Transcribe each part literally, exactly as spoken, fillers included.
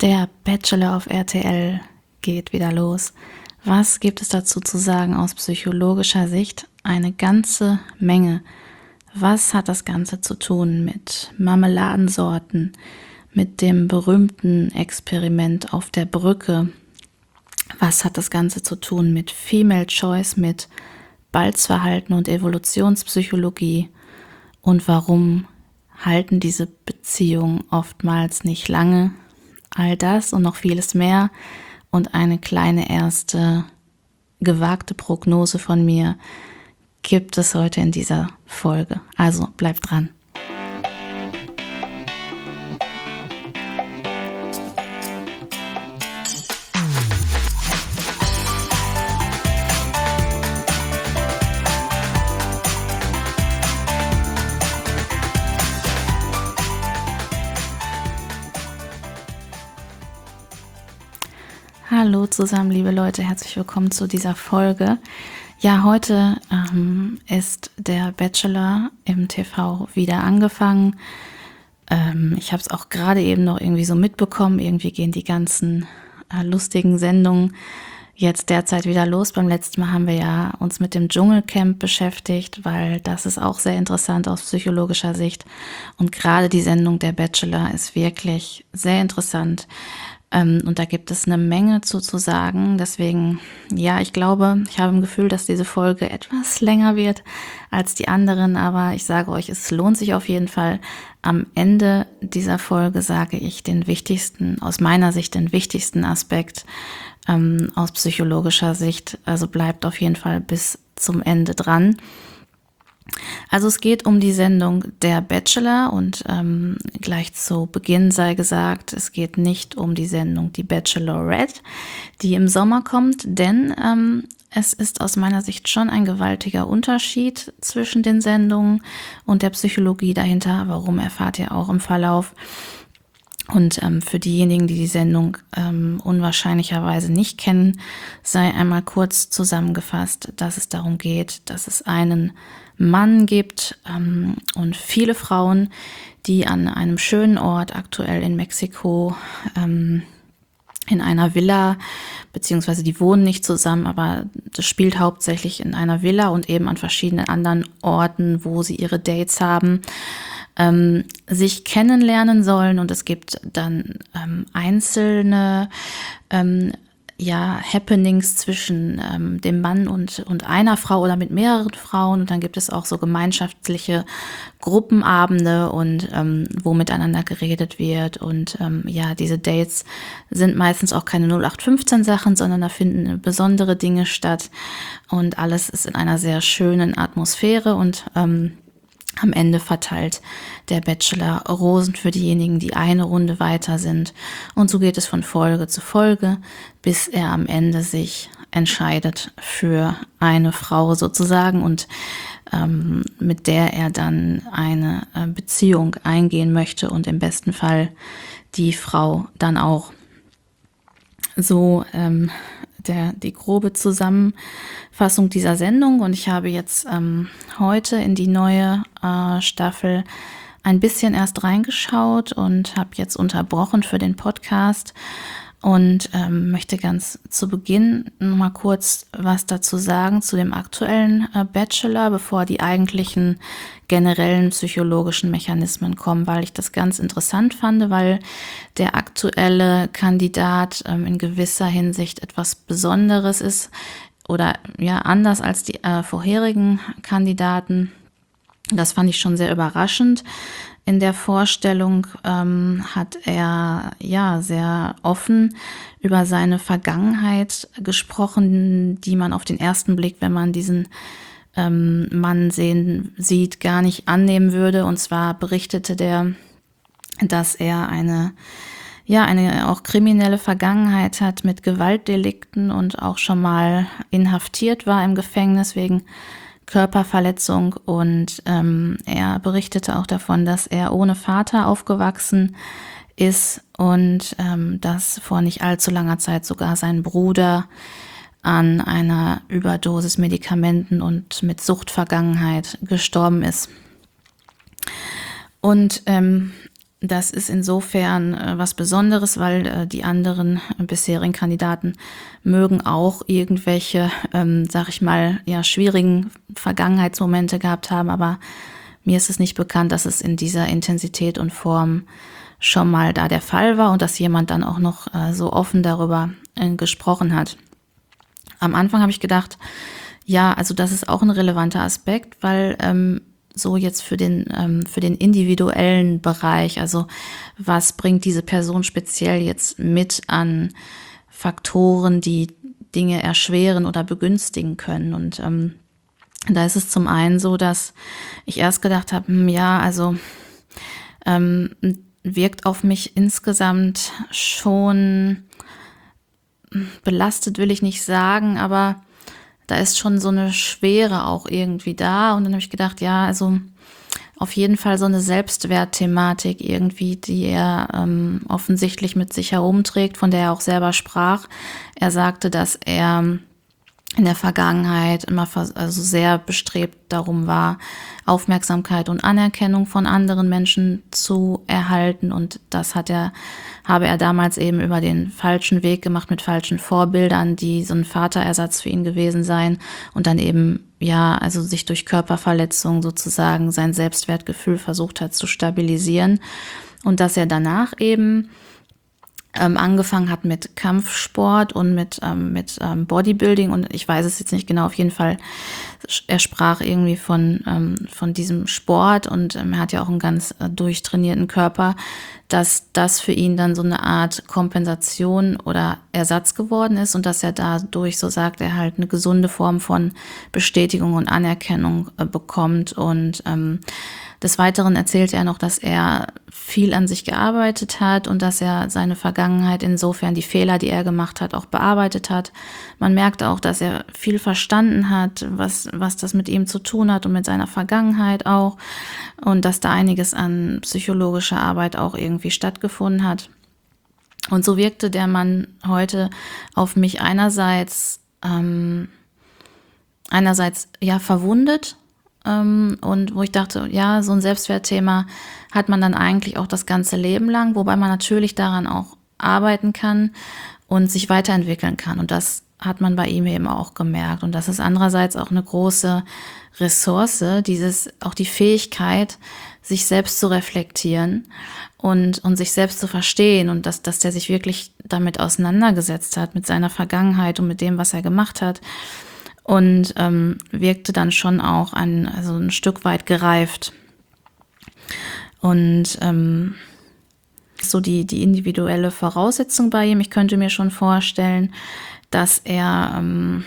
Der Bachelor auf R T L geht wieder los. Was gibt es dazu zu sagen aus psychologischer Sicht? Eine ganze Menge. Was hat das Ganze zu tun mit Marmeladensorten, mit dem berühmten Experiment auf der Brücke? Was hat das Ganze zu tun mit Female Choice, mit Balzverhalten und Evolutionspsychologie? Und warum halten diese Beziehungen oftmals nicht lange? All das und noch vieles mehr und eine kleine erste gewagte Prognose von mir gibt es heute in dieser Folge. Also bleibt dran. Hallo zusammen, liebe Leute, herzlich willkommen zu dieser Folge. Ja, heute ähm, ist der Bachelor im T V wieder angefangen. Ähm, ich habe es auch gerade eben noch irgendwie so mitbekommen. Irgendwie gehen die ganzen äh, lustigen Sendungen jetzt derzeit wieder los. Beim letzten Mal haben wir ja uns mit dem Dschungelcamp beschäftigt, weil das ist auch sehr interessant aus psychologischer Sicht. Und gerade die Sendung Der Bachelor ist wirklich sehr interessant. Und da gibt es eine Menge zu, zu sagen. Deswegen, ja, ich glaube, ich habe ein Gefühl, dass diese Folge etwas länger wird als die anderen. Aber ich sage euch, es lohnt sich auf jeden Fall. Am Ende dieser Folge sage ich den wichtigsten, aus meiner Sicht den wichtigsten Aspekt ähm, aus psychologischer Sicht. Also bleibt auf jeden Fall bis zum Ende dran. Also es geht um die Sendung Der Bachelor und ähm, gleich zu Beginn sei gesagt, es geht nicht um die Sendung Die Bachelorette, die im Sommer kommt, denn ähm, es ist aus meiner Sicht schon ein gewaltiger Unterschied zwischen den Sendungen und der Psychologie dahinter. Warum, erfahrt ihr auch im Verlauf. Und ähm, für diejenigen, die die Sendung ähm, unwahrscheinlicherweise nicht kennen, sei einmal kurz zusammengefasst, dass es darum geht, dass es einen Mann gibt ähm, und viele Frauen, die an einem schönen Ort, aktuell in Mexiko, ähm, in einer Villa, beziehungsweise die wohnen nicht zusammen, aber das spielt hauptsächlich in einer Villa und eben an verschiedenen anderen Orten, wo sie ihre Dates haben, ähm, sich kennenlernen sollen. Und es gibt dann ähm, einzelne ähm, ja, Happenings zwischen ähm, dem Mann und, und einer Frau oder mit mehreren Frauen. Und dann gibt es auch so gemeinschaftliche Gruppenabende und ähm, wo miteinander geredet wird. Und ähm, ja, diese Dates sind meistens auch keine null acht fünfzehn Sachen, sondern da finden besondere Dinge statt. Und alles ist in einer sehr schönen Atmosphäre und ähm, am Ende verteilt der Bachelor Rosen für diejenigen, die eine Runde weiter sind. Und so geht es von Folge zu Folge, bis er am Ende sich entscheidet für eine Frau sozusagen und ähm, mit der er dann eine äh, Beziehung eingehen möchte und im besten Fall die Frau dann auch. So ähm, der, die grobe Zusammenfassung dieser Sendung und ich habe jetzt ähm, heute in die neue äh, Staffel ein bisschen erst reingeschaut und habe jetzt unterbrochen für den Podcast und ähm, möchte ganz zu Beginn noch mal kurz was dazu sagen zu dem aktuellen äh, Bachelor, bevor die eigentlichen generellen psychologischen Mechanismen kommen, weil ich das ganz interessant fand, weil der aktuelle Kandidat ähm, in gewisser Hinsicht etwas Besonderes ist oder ja anders als die äh, vorherigen Kandidaten. Das fand ich schon sehr überraschend. In der Vorstellung ähm, hat er ja sehr offen über seine Vergangenheit gesprochen, die man auf den ersten Blick, wenn man diesen ähm, Mann sehen sieht, gar nicht annehmen würde. Und zwar berichtete der, dass er eine ja eine auch kriminelle Vergangenheit hat mit Gewaltdelikten und auch schon mal inhaftiert war im Gefängnis wegen Körperverletzung und ähm, er berichtete auch davon, dass er ohne Vater aufgewachsen ist und ähm, dass vor nicht allzu langer Zeit sogar sein Bruder an einer Überdosis Medikamenten und mit Suchtvergangenheit gestorben ist. Und ähm, das ist insofern äh, was Besonderes, weil äh, die anderen äh, bisherigen Kandidaten mögen auch irgendwelche, ähm, sag ich mal, ja, schwierigen Vergangenheitsmomente gehabt haben, aber mir ist es nicht bekannt, dass es in dieser Intensität und Form schon mal da der Fall war und dass jemand dann auch noch äh, so offen darüber äh, gesprochen hat. Am Anfang habe ich gedacht, ja, also das ist auch ein relevanter Aspekt, weil ähm, so jetzt für den ähm, für den individuellen Bereich, also was bringt diese Person speziell jetzt mit an Faktoren, die Dinge erschweren oder begünstigen können. Und ähm, da ist es zum einen so, dass ich erst gedacht habe, hm, ja, also ähm, wirkt auf mich insgesamt schon belastet, will ich nicht sagen, aber da ist schon so eine Schwere auch irgendwie da. Und dann habe ich gedacht, ja, also auf jeden Fall so eine Selbstwertthematik irgendwie, die er ähm, offensichtlich mit sich herumträgt, von der er auch selber sprach. Er sagte, dass er in der Vergangenheit immer also sehr bestrebt darum war, Aufmerksamkeit und Anerkennung von anderen Menschen zu erhalten. Und das hat er, habe er damals eben über den falschen Weg gemacht mit falschen Vorbildern, die so ein Vaterersatz für ihn gewesen seien und dann eben, ja, also sich durch Körperverletzung sozusagen sein Selbstwertgefühl versucht hat zu stabilisieren. Und dass er danach eben Ähm, angefangen hat mit Kampfsport und mit, ähm, mit ähm, Bodybuilding und ich weiß es jetzt nicht genau, auf jeden Fall, er sprach irgendwie von, ähm, von diesem Sport und ähm, er hat ja auch einen ganz äh, durchtrainierten Körper, dass das für ihn dann so eine Art Kompensation oder Ersatz geworden ist und dass er dadurch, so sagt er, halt eine gesunde Form von Bestätigung und Anerkennung äh, bekommt. Und ähm, des Weiteren erzählte er noch, dass er viel an sich gearbeitet hat und dass er seine Vergangenheit insofern die Fehler, die er gemacht hat, auch bearbeitet hat. Man merkt auch, dass er viel verstanden hat, was, was das mit ihm zu tun hat und mit seiner Vergangenheit auch und dass da einiges an psychologischer Arbeit auch irgendwie stattgefunden hat. Und so wirkte der Mann heute auf mich einerseits, ähm, einerseits ja verwundet, ähm, und wo ich dachte, ja, so ein Selbstwertthema hat man dann eigentlich auch das ganze Leben lang, wobei man natürlich daran auch arbeiten kann und sich weiterentwickeln kann. Und das hat man bei ihm eben auch gemerkt. Und das ist andererseits auch eine große Ressource, dieses, auch die Fähigkeit, sich selbst zu reflektieren und, und sich selbst zu verstehen und dass, dass der sich wirklich damit auseinandergesetzt hat, mit seiner Vergangenheit und mit dem, was er gemacht hat. Und ähm, wirkte dann schon auch ein, also ein Stück weit gereift. Und ähm, so die, die individuelle Voraussetzung bei ihm, ich könnte mir schon vorstellen, dass er ähm,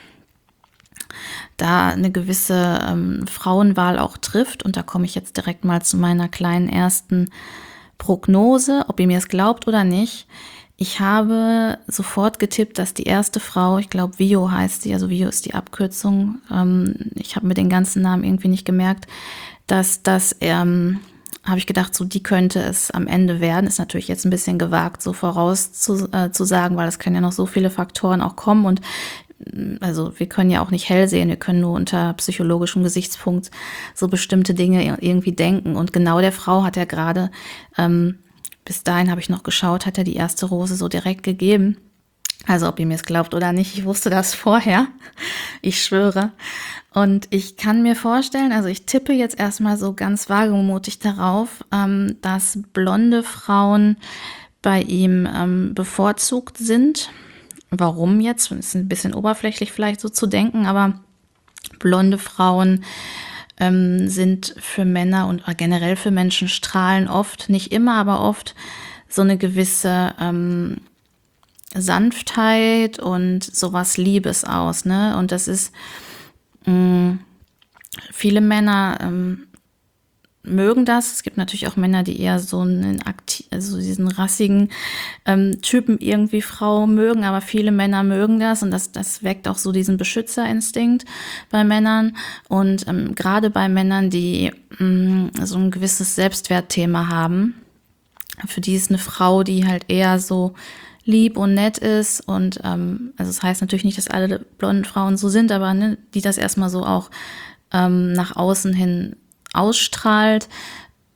da eine gewisse ähm, Frauenwahl auch trifft. Und da komme ich jetzt direkt mal zu meiner kleinen ersten Prognose, ob ihr mir es glaubt oder nicht. Ich habe sofort getippt, dass die erste Frau, ich glaube Vio heißt sie, also Vio ist die Abkürzung, ähm, ich habe mir den ganzen Namen irgendwie nicht gemerkt, dass das, ähm, habe ich gedacht, so die könnte es am Ende werden. Ist natürlich jetzt ein bisschen gewagt, so voraus zu, äh, zu sagen, weil es können ja noch so viele Faktoren auch kommen und also wir können ja auch nicht hell sehen, wir können nur unter psychologischem Gesichtspunkt so bestimmte Dinge irgendwie denken. Und genau der Frau hat er gerade, ähm, bis dahin habe ich noch geschaut, hat er die erste Rose so direkt gegeben. Also ob ihr mir es glaubt oder nicht, ich wusste das vorher, ich schwöre. Und ich kann mir vorstellen, also ich tippe jetzt erstmal so ganz wagemutig darauf, ähm, dass blonde Frauen bei ihm ähm, bevorzugt sind. Warum jetzt? Ist ein bisschen oberflächlich vielleicht so zu denken, aber blonde Frauen ähm, sind für Männer und generell für Menschen strahlen oft, nicht immer, aber oft so eine gewisse ähm, Sanftheit und sowas Liebes aus, ne? Und das ist, mh, viele Männer ähm, mögen das. Es gibt natürlich auch Männer, die eher so einen aktiv, also diesen rassigen ähm, Typen irgendwie Frau mögen, aber viele Männer mögen das und das, das weckt auch so diesen Beschützerinstinkt bei Männern und ähm, gerade bei Männern, die mh, so ein gewisses Selbstwertthema haben, für die ist eine Frau, die halt eher so lieb und nett ist und ähm, also das heißt natürlich nicht, dass alle blonden Frauen so sind, aber ne, die das erstmal so auch ähm, nach außen hin ausstrahlt,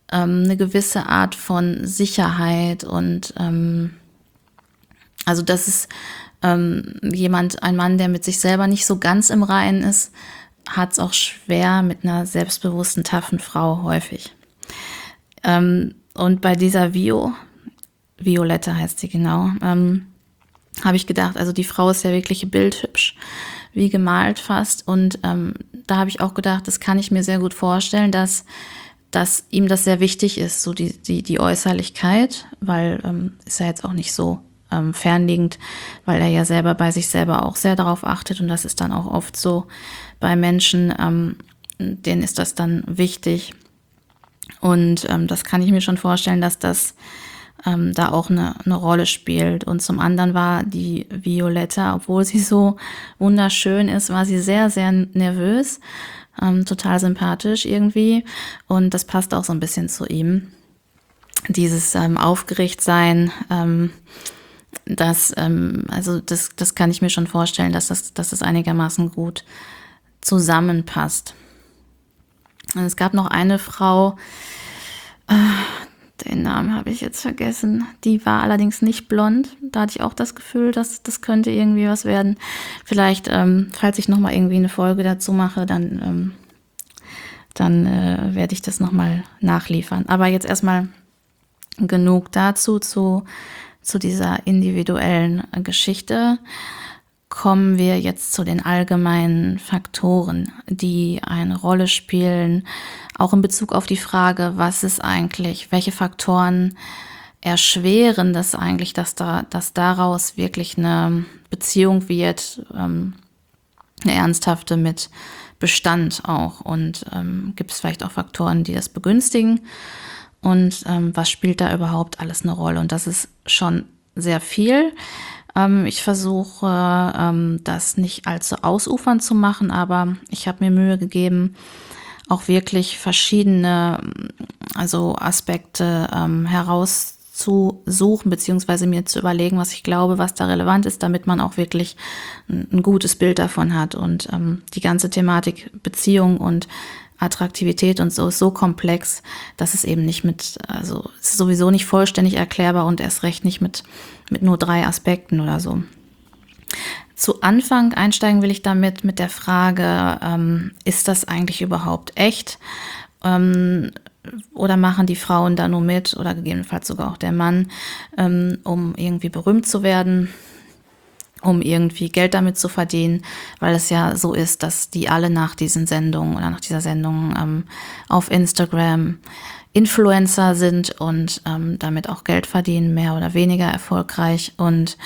ähm, eine gewisse Art von Sicherheit und ähm, also das ist ähm, jemand, ein Mann, der mit sich selber nicht so ganz im Reinen ist, hat es auch schwer mit einer selbstbewussten, taffen Frau häufig. Ähm, und bei dieser Vio, Violette heißt sie genau, ähm, habe ich gedacht, also die Frau ist ja wirklich bildhübsch, wie gemalt fast. Und ähm, da habe ich auch gedacht, das kann ich mir sehr gut vorstellen, dass, dass ihm das sehr wichtig ist, so die, die, die Äußerlichkeit, weil ähm, ist ja jetzt auch nicht so ähm, fernliegend, weil er ja selber bei sich selber auch sehr darauf achtet. Und das ist dann auch oft so bei Menschen, ähm, denen ist das dann wichtig. Und ähm, das kann ich mir schon vorstellen, dass das ähm, da auch eine, eine Rolle spielt. Und zum anderen war die Violetta, obwohl sie so wunderschön ist, war sie sehr, sehr nervös, ähm, total sympathisch irgendwie. Und das passt auch so ein bisschen zu ihm. Dieses ähm, Aufgeregtsein, ähm, das, ähm, also das, das kann ich mir schon vorstellen, dass das, dass das einigermaßen gut zusammenpasst. Und es gab noch eine Frau, äh, den Namen habe ich jetzt vergessen, die war allerdings nicht blond. Da hatte ich auch das Gefühl, dass das könnte irgendwie was werden. Vielleicht, ähm, falls ich nochmal irgendwie eine Folge dazu mache, dann, ähm, dann äh, werde ich das nochmal nachliefern. Aber jetzt erstmal genug dazu, zu, zu dieser individuellen Geschichte. Kommen wir jetzt zu den allgemeinen Faktoren, die eine Rolle spielen, auch in Bezug auf die Frage, was ist eigentlich, welche Faktoren erschweren das eigentlich, dass da, dass daraus wirklich eine Beziehung wird, ähm, eine ernsthafte mit Bestand auch. Und ähm, gibt es vielleicht auch Faktoren, die das begünstigen? Und ähm, was spielt da überhaupt alles eine Rolle? Und das ist schon sehr viel. Ähm, ich versuche, ähm, das nicht allzu ausufernd zu machen, aber ich habe mir Mühe gegeben, auch wirklich verschiedene, also Aspekte ähm, herauszusuchen, beziehungsweise mir zu überlegen, was ich glaube, was da relevant ist, damit man auch wirklich ein, ein gutes Bild davon hat. Und ähm, die ganze Thematik Beziehung und Attraktivität und so ist so komplex, dass es eben nicht mit, also es ist sowieso nicht vollständig erklärbar und erst recht nicht mit, mit nur drei Aspekten oder so. Zu Anfang einsteigen will ich damit mit der Frage, ähm, ist das eigentlich überhaupt echt? Ähm, oder machen die Frauen da nur mit oder gegebenenfalls sogar auch der Mann, ähm, um irgendwie berühmt zu werden, um irgendwie Geld damit zu verdienen, weil es ja so ist, dass die alle nach diesen Sendungen oder nach dieser Sendung ähm, auf Instagram Influencer sind und ähm, damit auch Geld verdienen, mehr oder weniger erfolgreich. Und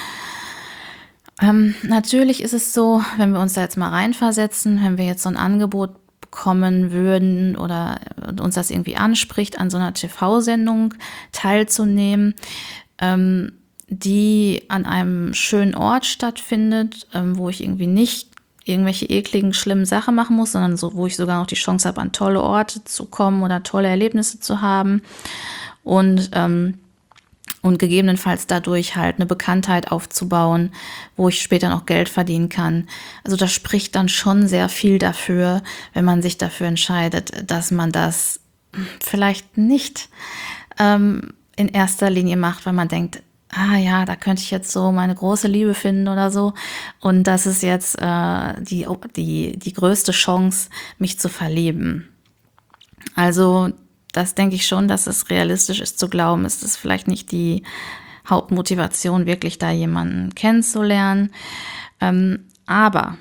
ähm, natürlich ist es so, wenn wir uns da jetzt mal reinversetzen, wenn wir jetzt so ein Angebot bekommen würden oder uns das irgendwie anspricht, an so einer T V-Sendung teilzunehmen, ähm, die an einem schönen Ort stattfindet, ähm, wo ich irgendwie nicht irgendwelche ekligen, schlimmen Sachen machen muss, sondern so, wo ich sogar noch die Chance habe, an tolle Orte zu kommen oder tolle Erlebnisse zu haben und ähm, und gegebenenfalls dadurch halt eine Bekanntheit aufzubauen, wo ich später noch Geld verdienen kann. Also das spricht dann schon sehr viel dafür, wenn man sich dafür entscheidet, dass man das vielleicht nicht ähm, in erster Linie macht, weil man denkt, ah ja, da könnte ich jetzt so meine große Liebe finden oder so. Und das ist jetzt äh, die, die, die größte Chance, mich zu verlieben. Also das denke ich schon, dass es realistisch ist zu glauben, ist es vielleicht nicht die Hauptmotivation, wirklich da jemanden kennenzulernen. Ähm, aber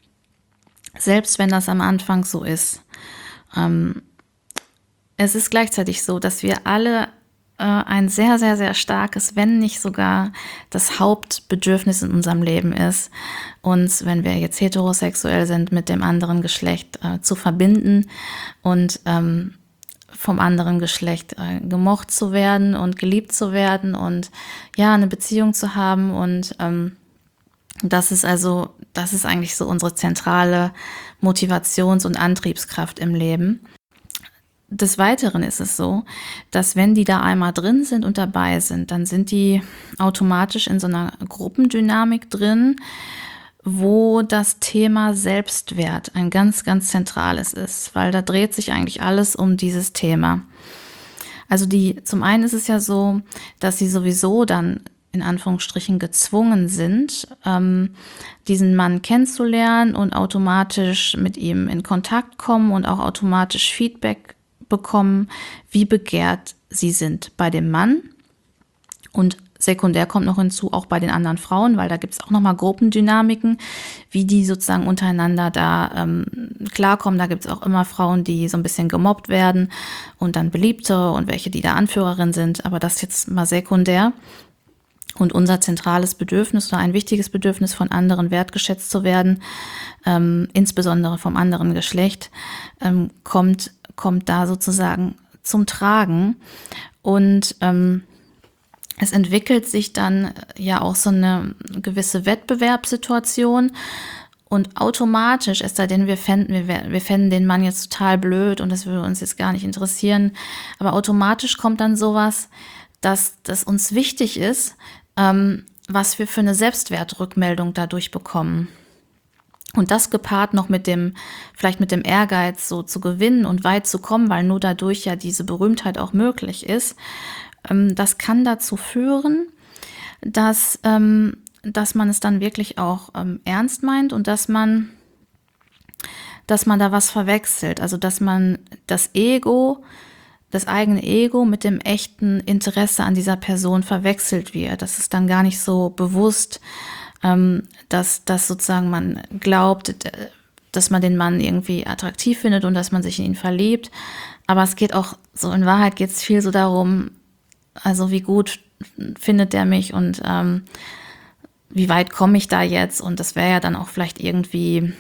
selbst wenn das am Anfang so ist, ähm, es ist gleichzeitig so, dass wir alle äh, ein sehr, sehr, sehr starkes, wenn nicht sogar das Hauptbedürfnis in unserem Leben ist, uns, wenn wir jetzt heterosexuell sind, mit dem anderen Geschlecht äh, zu verbinden und ähm, vom anderen Geschlecht äh, gemocht zu werden und geliebt zu werden und ja, eine Beziehung zu haben. Und ähm, das ist also, das ist eigentlich so unsere zentrale Motivations- und Antriebskraft im Leben. Des Weiteren ist es so, dass wenn die da einmal drin sind und dabei sind, dann sind die automatisch in so einer Gruppendynamik drin, wo das Thema Selbstwert ein ganz, ganz zentrales ist, weil da dreht sich eigentlich alles um dieses Thema. Also die, zum einen ist es ja so, dass sie sowieso dann in Anführungsstrichen gezwungen sind, ähm, diesen Mann kennenzulernen und automatisch mit ihm in Kontakt kommen und auch automatisch Feedback bekommen, wie begehrt sie sind bei dem Mann. Und sekundär kommt noch hinzu, auch bei den anderen Frauen, weil da gibt es auch nochmal Gruppendynamiken, wie die sozusagen untereinander da ähm, klarkommen. Da gibt es auch immer Frauen, die so ein bisschen gemobbt werden und dann Beliebte und welche, die da Anführerin sind. Aber das jetzt mal sekundär. Und unser zentrales Bedürfnis oder ein wichtiges Bedürfnis, von anderen wertgeschätzt zu werden, ähm, insbesondere vom anderen Geschlecht, ähm, kommt, kommt da sozusagen zum Tragen. Und ähm, es entwickelt sich dann ja auch so eine gewisse Wettbewerbssituation. Und automatisch, es sei denn, wir fänden, wir, wir fänden den Mann jetzt total blöd und das würde uns jetzt gar nicht interessieren, aber automatisch kommt dann sowas, dass das uns wichtig ist, ähm, was wir für eine Selbstwertrückmeldung dadurch bekommen. Und das gepaart noch mit dem, vielleicht mit dem Ehrgeiz, so zu gewinnen und weit zu kommen, weil nur dadurch ja diese Berühmtheit auch möglich ist, ähm, das kann dazu führen, dass, ähm, dass man es dann wirklich auch ähm, ernst meint und dass man, dass man da was verwechselt. Also dass man das Ego, das eigene Ego mit dem echten Interesse an dieser Person verwechselt wird. Das ist dann gar nicht so bewusst, ähm, dass, dass sozusagen man glaubt, dass man den Mann irgendwie attraktiv findet und dass man sich in ihn verliebt. Aber es geht auch, so in Wahrheit geht es viel so darum, also wie gut findet der mich und ähm, wie weit komme ich da jetzt? Und das wäre ja dann auch vielleicht irgendwie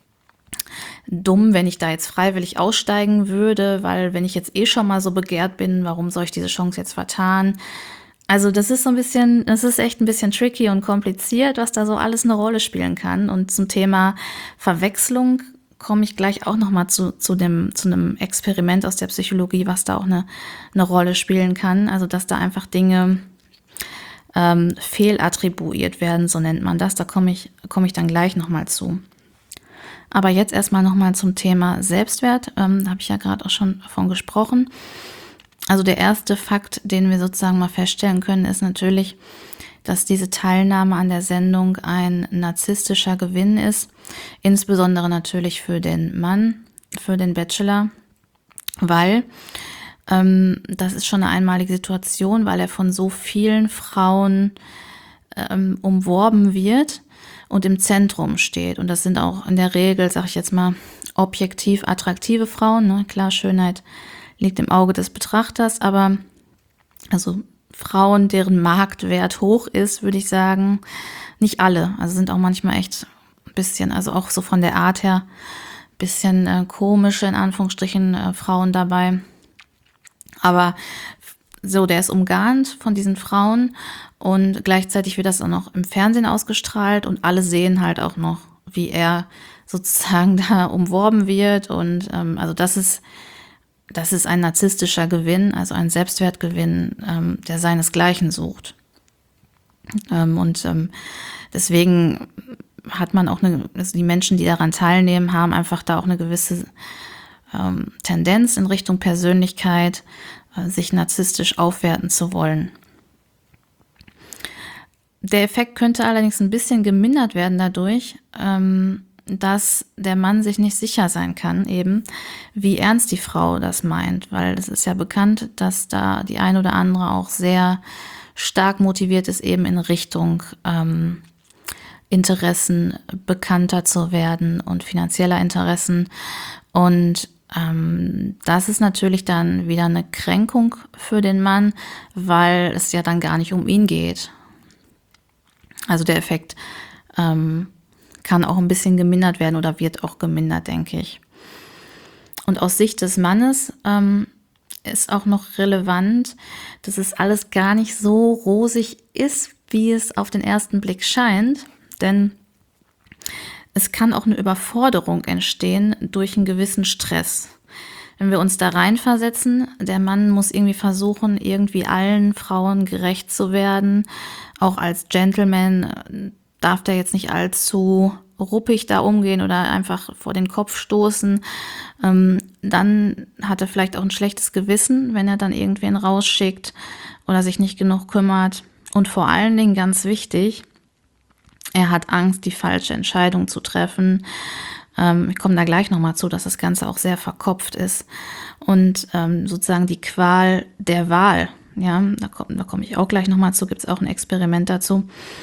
dumm, wenn ich da jetzt freiwillig aussteigen würde, weil wenn ich jetzt eh schon mal so begehrt bin, warum soll ich diese Chance jetzt vertan? Also das ist so ein bisschen, das ist echt ein bisschen tricky und kompliziert, was da so alles eine Rolle spielen kann. Und zum Thema Verwechslung komme ich gleich auch nochmal zu, zu dem, zu einem Experiment aus der Psychologie, was da auch eine, eine Rolle spielen kann. Also dass da einfach Dinge ähm, fehlattribuiert werden, so nennt man das. Da komme ich, komme ich dann gleich nochmal zu. Aber jetzt erstmal nochmal zum Thema Selbstwert. Ähm, da habe ich ja gerade auch schon davon gesprochen. Also der erste Fakt, den wir sozusagen mal feststellen können, ist natürlich, dass diese Teilnahme an der Sendung ein narzisstischer Gewinn ist. Insbesondere natürlich für den Mann, für den Bachelor, weil ähm, das ist schon eine einmalige Situation, weil er von so vielen Frauen ähm, umworben wird und im Zentrum steht. Und das sind auch in der Regel, sag ich jetzt mal, objektiv attraktive Frauen. Ne? Klar, Schönheit liegt im Auge des Betrachters, aber also Frauen, deren Marktwert hoch ist, würde ich sagen, nicht alle. Also sind auch manchmal echt ein bisschen, also auch so von der Art her, ein bisschen äh, komische, in Anführungsstrichen, äh, Frauen dabei. Aber so, der ist umgarnt von diesen Frauen und gleichzeitig wird das auch noch im Fernsehen ausgestrahlt und alle sehen halt auch noch, wie er sozusagen da umworben wird. Und ähm, also das ist, das ist ein narzisstischer Gewinn, also ein Selbstwertgewinn, ähm, der seinesgleichen sucht. Ähm, und ähm, deswegen hat man auch eine, also die Menschen, die daran teilnehmen, haben einfach da auch eine gewisse ähm, Tendenz in Richtung Persönlichkeit, äh, sich narzisstisch aufwerten zu wollen. Der Effekt könnte allerdings ein bisschen gemindert werden dadurch, ähm, dass der Mann sich nicht sicher sein kann, eben wie ernst die Frau das meint, weil es ist ja bekannt, dass da die ein oder andere auch sehr stark motiviert ist, eben in Richtung ähm, Interessen bekannter zu werden und finanzieller Interessen. Und ähm, das ist natürlich dann wieder eine Kränkung für den Mann, weil es ja dann gar nicht um ihn geht. Also der Effekt ähm, kann auch ein bisschen gemindert werden oder wird auch gemindert, denke ich. Und aus Sicht des Mannes ähm, ist auch noch relevant, dass es alles gar nicht so rosig ist, wie es auf den ersten Blick scheint. Denn es kann auch eine Überforderung entstehen durch einen gewissen Stress. Wenn wir uns da reinversetzen, der Mann muss irgendwie versuchen, irgendwie allen Frauen gerecht zu werden. Auch als Gentleman darf der jetzt nicht allzu ruppig da umgehen oder einfach vor den Kopf stoßen. Ähm, dann hat er vielleicht auch ein schlechtes Gewissen, wenn er dann irgendwen rausschickt oder sich nicht genug kümmert. Und vor allen Dingen ganz wichtig, er hat Angst, die falsche Entscheidung zu treffen. Ähm, ich komme da gleich nochmal zu, dass das Ganze auch sehr verkopft ist. Und ähm, sozusagen die Qual der Wahl, ja, da komme da komm ich auch gleich nochmal zu, gibt es auch ein Experiment dazu.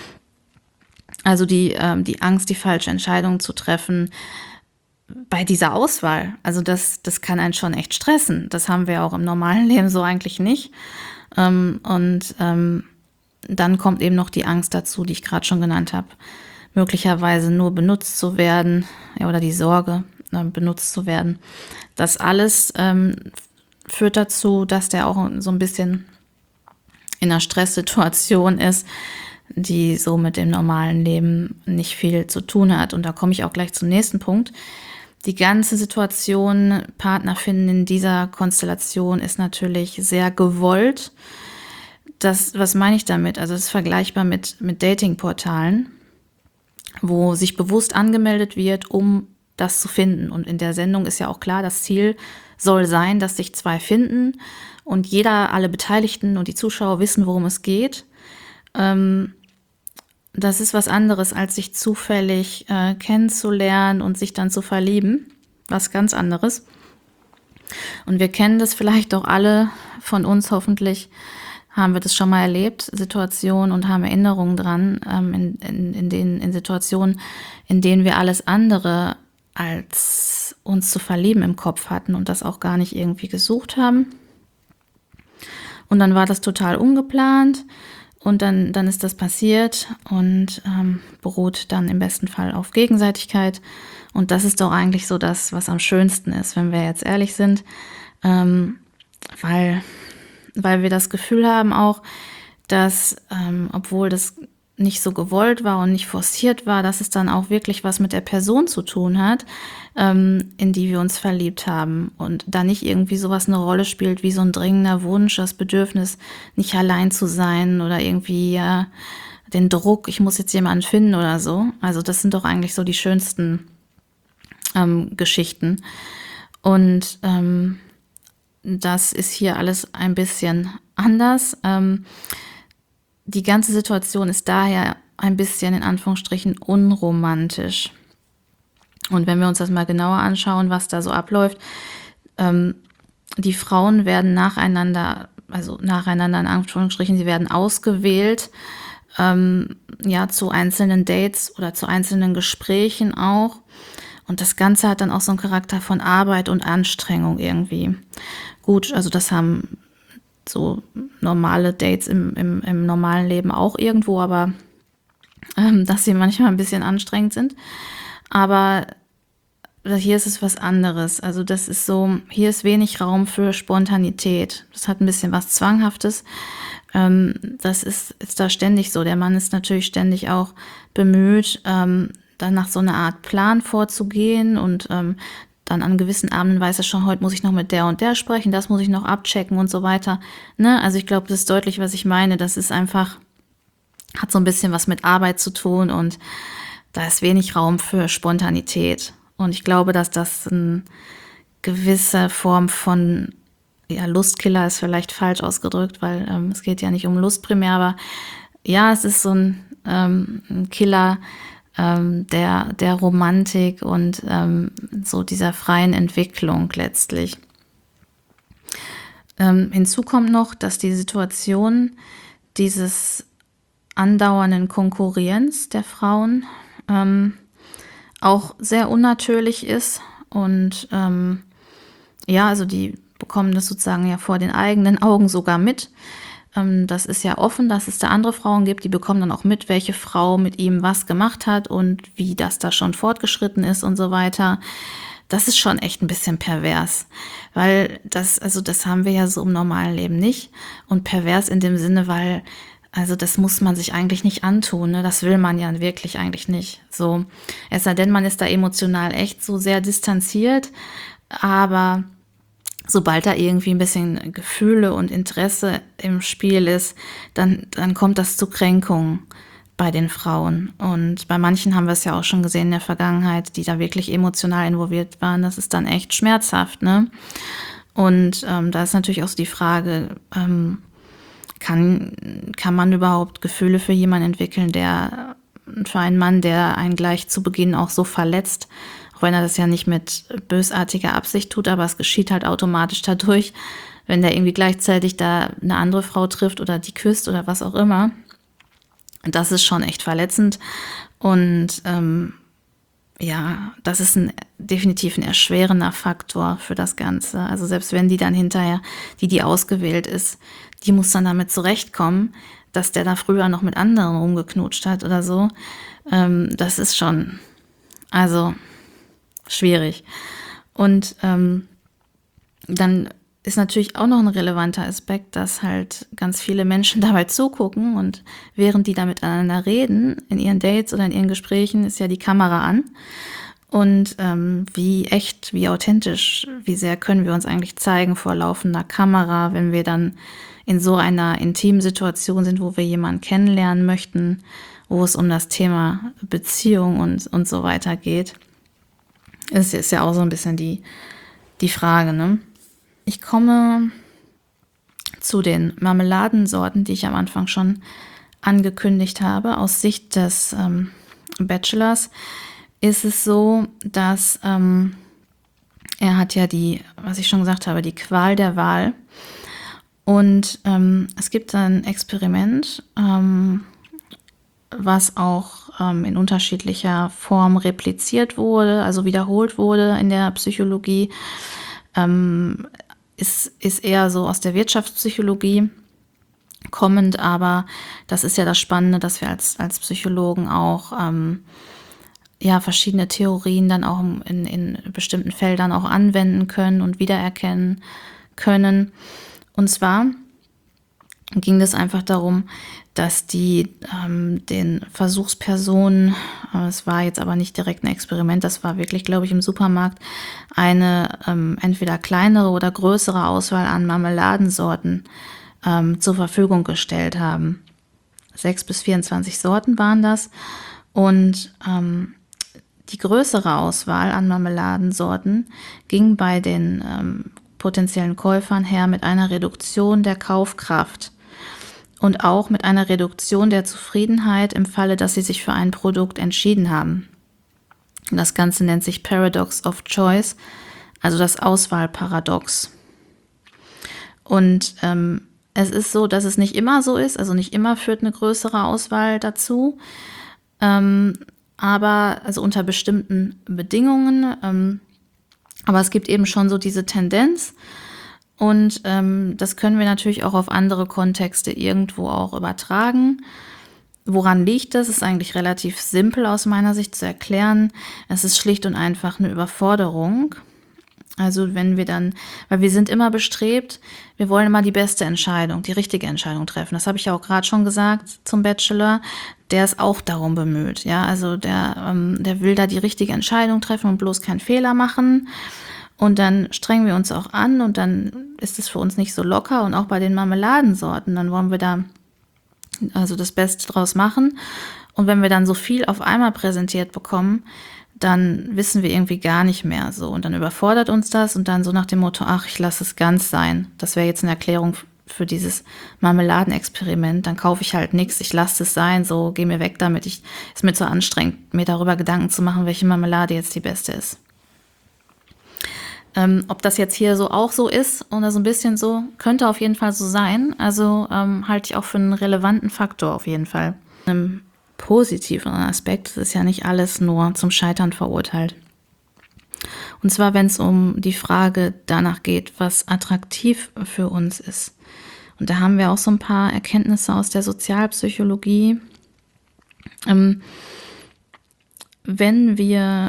Also die, ähm, die Angst, die falsche Entscheidung zu treffen bei dieser Auswahl. Also das, das kann einen schon echt stressen. Das haben wir auch im normalen Leben so eigentlich nicht. Ähm, und ähm, dann kommt eben noch die Angst dazu, die ich gerade schon genannt habe, möglicherweise nur benutzt zu werden, ja, oder die Sorge, äh, benutzt zu werden. Das alles ähm, führt dazu, dass der auch so ein bisschen in einer Stresssituation ist, die so mit dem normalen Leben nicht viel zu tun hat. Und da komme ich auch gleich zum nächsten Punkt. Die ganze Situation, Partner finden in dieser Konstellation, ist natürlich sehr gewollt. Das, was meine ich damit? Also das ist vergleichbar mit, mit Datingportalen, wo sich bewusst angemeldet wird, um das zu finden. Und in der Sendung ist ja auch klar, das Ziel soll sein, dass sich zwei finden und jeder, alle Beteiligten und die Zuschauer wissen, worum es geht. Ähm, das ist was anderes, als sich zufällig äh, kennenzulernen und sich dann zu verlieben. Was ganz anderes. Und wir kennen das vielleicht auch alle von uns hoffentlich, haben wir das schon mal erlebt, Situationen und haben Erinnerungen dran, ähm, in, in, in, den, in Situationen, in denen wir alles andere als uns zu verlieben im Kopf hatten und das auch gar nicht irgendwie gesucht haben. Und dann war das total ungeplant und dann, dann ist das passiert und ähm, beruht dann im besten Fall auf Gegenseitigkeit. Und das ist doch eigentlich so das, was am schönsten ist, wenn wir jetzt ehrlich sind, ähm, weil... weil wir das Gefühl haben auch, dass, ähm, obwohl das nicht so gewollt war und nicht forciert war, dass es dann auch wirklich was mit der Person zu tun hat, ähm, in die wir uns verliebt haben. Und da nicht irgendwie sowas eine Rolle spielt, wie so ein dringender Wunsch, das Bedürfnis, nicht allein zu sein oder irgendwie ja, den Druck, ich muss jetzt jemanden finden oder so. Also das sind doch eigentlich so die schönsten ähm, Geschichten. Und ähm, das ist hier alles ein bisschen anders. Ähm, die ganze Situation ist daher ein bisschen in Anführungsstrichen unromantisch. Und wenn wir uns das mal genauer anschauen, was da so abläuft, ähm, die Frauen werden nacheinander, also nacheinander in Anführungsstrichen, sie werden ausgewählt, ähm, ja, zu einzelnen Dates oder zu einzelnen Gesprächen auch. Und das Ganze hat dann auch so einen Charakter von Arbeit und Anstrengung irgendwie. Gut, also das haben so normale Dates im, im, im normalen Leben auch irgendwo, aber ähm, dass sie manchmal ein bisschen anstrengend sind. Aber hier ist es was anderes. Also das ist so, hier ist wenig Raum für Spontanität. Das hat ein bisschen was Zwanghaftes. Ähm, das ist, ist da ständig so. Der Mann ist natürlich ständig auch bemüht, ähm, dann nach so einer Art Plan vorzugehen und ähm, dann an gewissen Abenden weiß er schon, heute muss ich noch mit der und der sprechen, das muss ich noch abchecken und so weiter. Ne? Also ich glaube, das ist deutlich, was ich meine. Das ist einfach, hat so ein bisschen was mit Arbeit zu tun und da ist wenig Raum für Spontanität. Und ich glaube, dass das eine gewisse Form von, ja, Lustkiller ist vielleicht falsch ausgedrückt, weil ähm, es geht ja nicht um Lust primär, aber ja, es ist so ein, ähm, ein Killer, Ähm, der, der Romantik und ähm, so dieser freien Entwicklung letztlich. Ähm, hinzu kommt noch, dass die Situation dieses andauernden Konkurrenz der Frauen ähm, auch sehr unnatürlich ist und ähm, ja, also die bekommen das sozusagen ja vor den eigenen Augen sogar mit. Das ist ja offen, dass es da andere Frauen gibt, die bekommen dann auch mit, welche Frau mit ihm was gemacht hat und wie das da schon fortgeschritten ist und so weiter. Das ist schon echt ein bisschen pervers, weil das, also das haben wir ja so im normalen Leben nicht. Und pervers in dem Sinne, weil, also das muss man sich eigentlich nicht antun, ne? Das will man ja wirklich eigentlich nicht. So, es sei denn, man ist da emotional echt so sehr distanziert, aber sobald da irgendwie ein bisschen Gefühle und Interesse im Spiel ist, dann, dann kommt das zu Kränkungen. bei den Frauen. Und bei manchen haben wir es ja auch schon gesehen in der Vergangenheit, die da wirklich emotional involviert waren. Das ist dann echt schmerzhaft, ne? Und ähm, da ist natürlich auch so die Frage, ähm, kann, kann man überhaupt Gefühle für jemanden entwickeln, der für einen Mann, der einen gleich zu Beginn auch so verletzt, auch wenn er das ja nicht mit bösartiger Absicht tut, aber es geschieht halt automatisch dadurch, wenn der irgendwie gleichzeitig da eine andere Frau trifft oder die küsst oder was auch immer. Das ist schon echt verletzend und ähm, ja, das ist ein, definitiv ein erschwerender Faktor für das Ganze. Also selbst wenn die dann hinterher, die, die ausgewählt ist, die muss dann damit zurechtkommen, dass der da früher noch mit anderen rumgeknutscht hat oder so. Ähm, das ist schon, also schwierig. Und ähm, dann ist natürlich auch noch ein relevanter Aspekt, dass halt ganz viele Menschen dabei zugucken und während die da miteinander reden, in ihren Dates oder in ihren Gesprächen, ist ja die Kamera an. Und ähm, wie echt, wie authentisch, wie sehr können wir uns eigentlich zeigen vor laufender Kamera, wenn wir dann in so einer intimen Situation sind, wo wir jemanden kennenlernen möchten, wo es um das Thema Beziehung und, und so weiter geht. Das ist ja auch so ein bisschen die, die Frage, ne? Ich komme zu den Marmeladensorten, die ich am Anfang schon angekündigt habe. Aus Sicht des ähm, Bachelors ist es so, dass ähm, er hat ja die, was ich schon gesagt habe, die Qual der Wahl. Und ähm, es gibt ein Experiment, ähm, was auch ähm, in unterschiedlicher Form repliziert wurde, also wiederholt wurde in der Psychologie. Ähm, ist, ist eher so aus der Wirtschaftspsychologie kommend, aber das ist ja das Spannende, dass wir als, als Psychologen auch ähm, ja, verschiedene Theorien dann auch in, in bestimmten Feldern auch anwenden können und wiedererkennen können. Und zwar ging es einfach darum, dass die ähm, den Versuchspersonen, äh, es war jetzt aber nicht direkt ein Experiment, das war wirklich, glaube ich, im Supermarkt, eine ähm, entweder kleinere oder größere Auswahl an Marmeladensorten ähm, zur Verfügung gestellt haben. sechs bis vierundzwanzig Sorten waren das. Und ähm, die größere Auswahl an Marmeladensorten ging bei den ähm, potenziellen Käufern her mit einer Reduktion der Kaufkraft und auch mit einer Reduktion der Zufriedenheit im Falle, dass sie sich für ein Produkt entschieden haben. Das Ganze nennt sich Paradox of Choice, also das Auswahlparadox. Und ähm, es ist so, dass es nicht immer so ist, also nicht immer führt eine größere Auswahl dazu, ähm, aber also unter bestimmten Bedingungen. Ähm, aber es gibt eben schon so diese Tendenz. Und ähm, das können wir natürlich auch auf andere Kontexte irgendwo auch übertragen. Woran liegt das? Ist eigentlich relativ simpel aus meiner Sicht zu erklären. Es ist schlicht und einfach eine Überforderung. Also wenn wir dann, weil wir sind immer bestrebt, wir wollen immer die beste Entscheidung, die richtige Entscheidung treffen. Das habe ich ja auch gerade schon gesagt zum Bachelor. Der ist auch darum bemüht. Ja, also der, ähm, der will da die richtige Entscheidung treffen und bloß keinen Fehler machen. Und dann strengen wir uns auch an und dann ist es für uns nicht so locker. Und auch bei den Marmeladensorten, dann wollen wir da also das Beste draus machen. Und wenn wir dann so viel auf einmal präsentiert bekommen, dann wissen wir irgendwie gar nicht mehr so. Und dann überfordert uns das und dann so nach dem Motto, ach, ich lasse es ganz sein. Das wäre jetzt eine Erklärung für dieses Marmeladenexperiment. Dann kaufe ich halt nichts, ich lasse es sein, so geh mir weg damit. Ich, ist mir zu anstrengend, mir darüber Gedanken zu machen, welche Marmelade jetzt die beste ist. Ähm, ob das jetzt hier so auch so ist oder so ein bisschen so, könnte auf jeden Fall so sein. Also ähm, halte ich auch für einen relevanten Faktor auf jeden Fall. Im positiven Aspekt ist ja nicht alles nur zum Scheitern verurteilt. Und zwar, wenn es um die Frage danach geht, was attraktiv für uns ist. Und da haben wir auch so ein paar Erkenntnisse aus der Sozialpsychologie. Ähm, wenn wir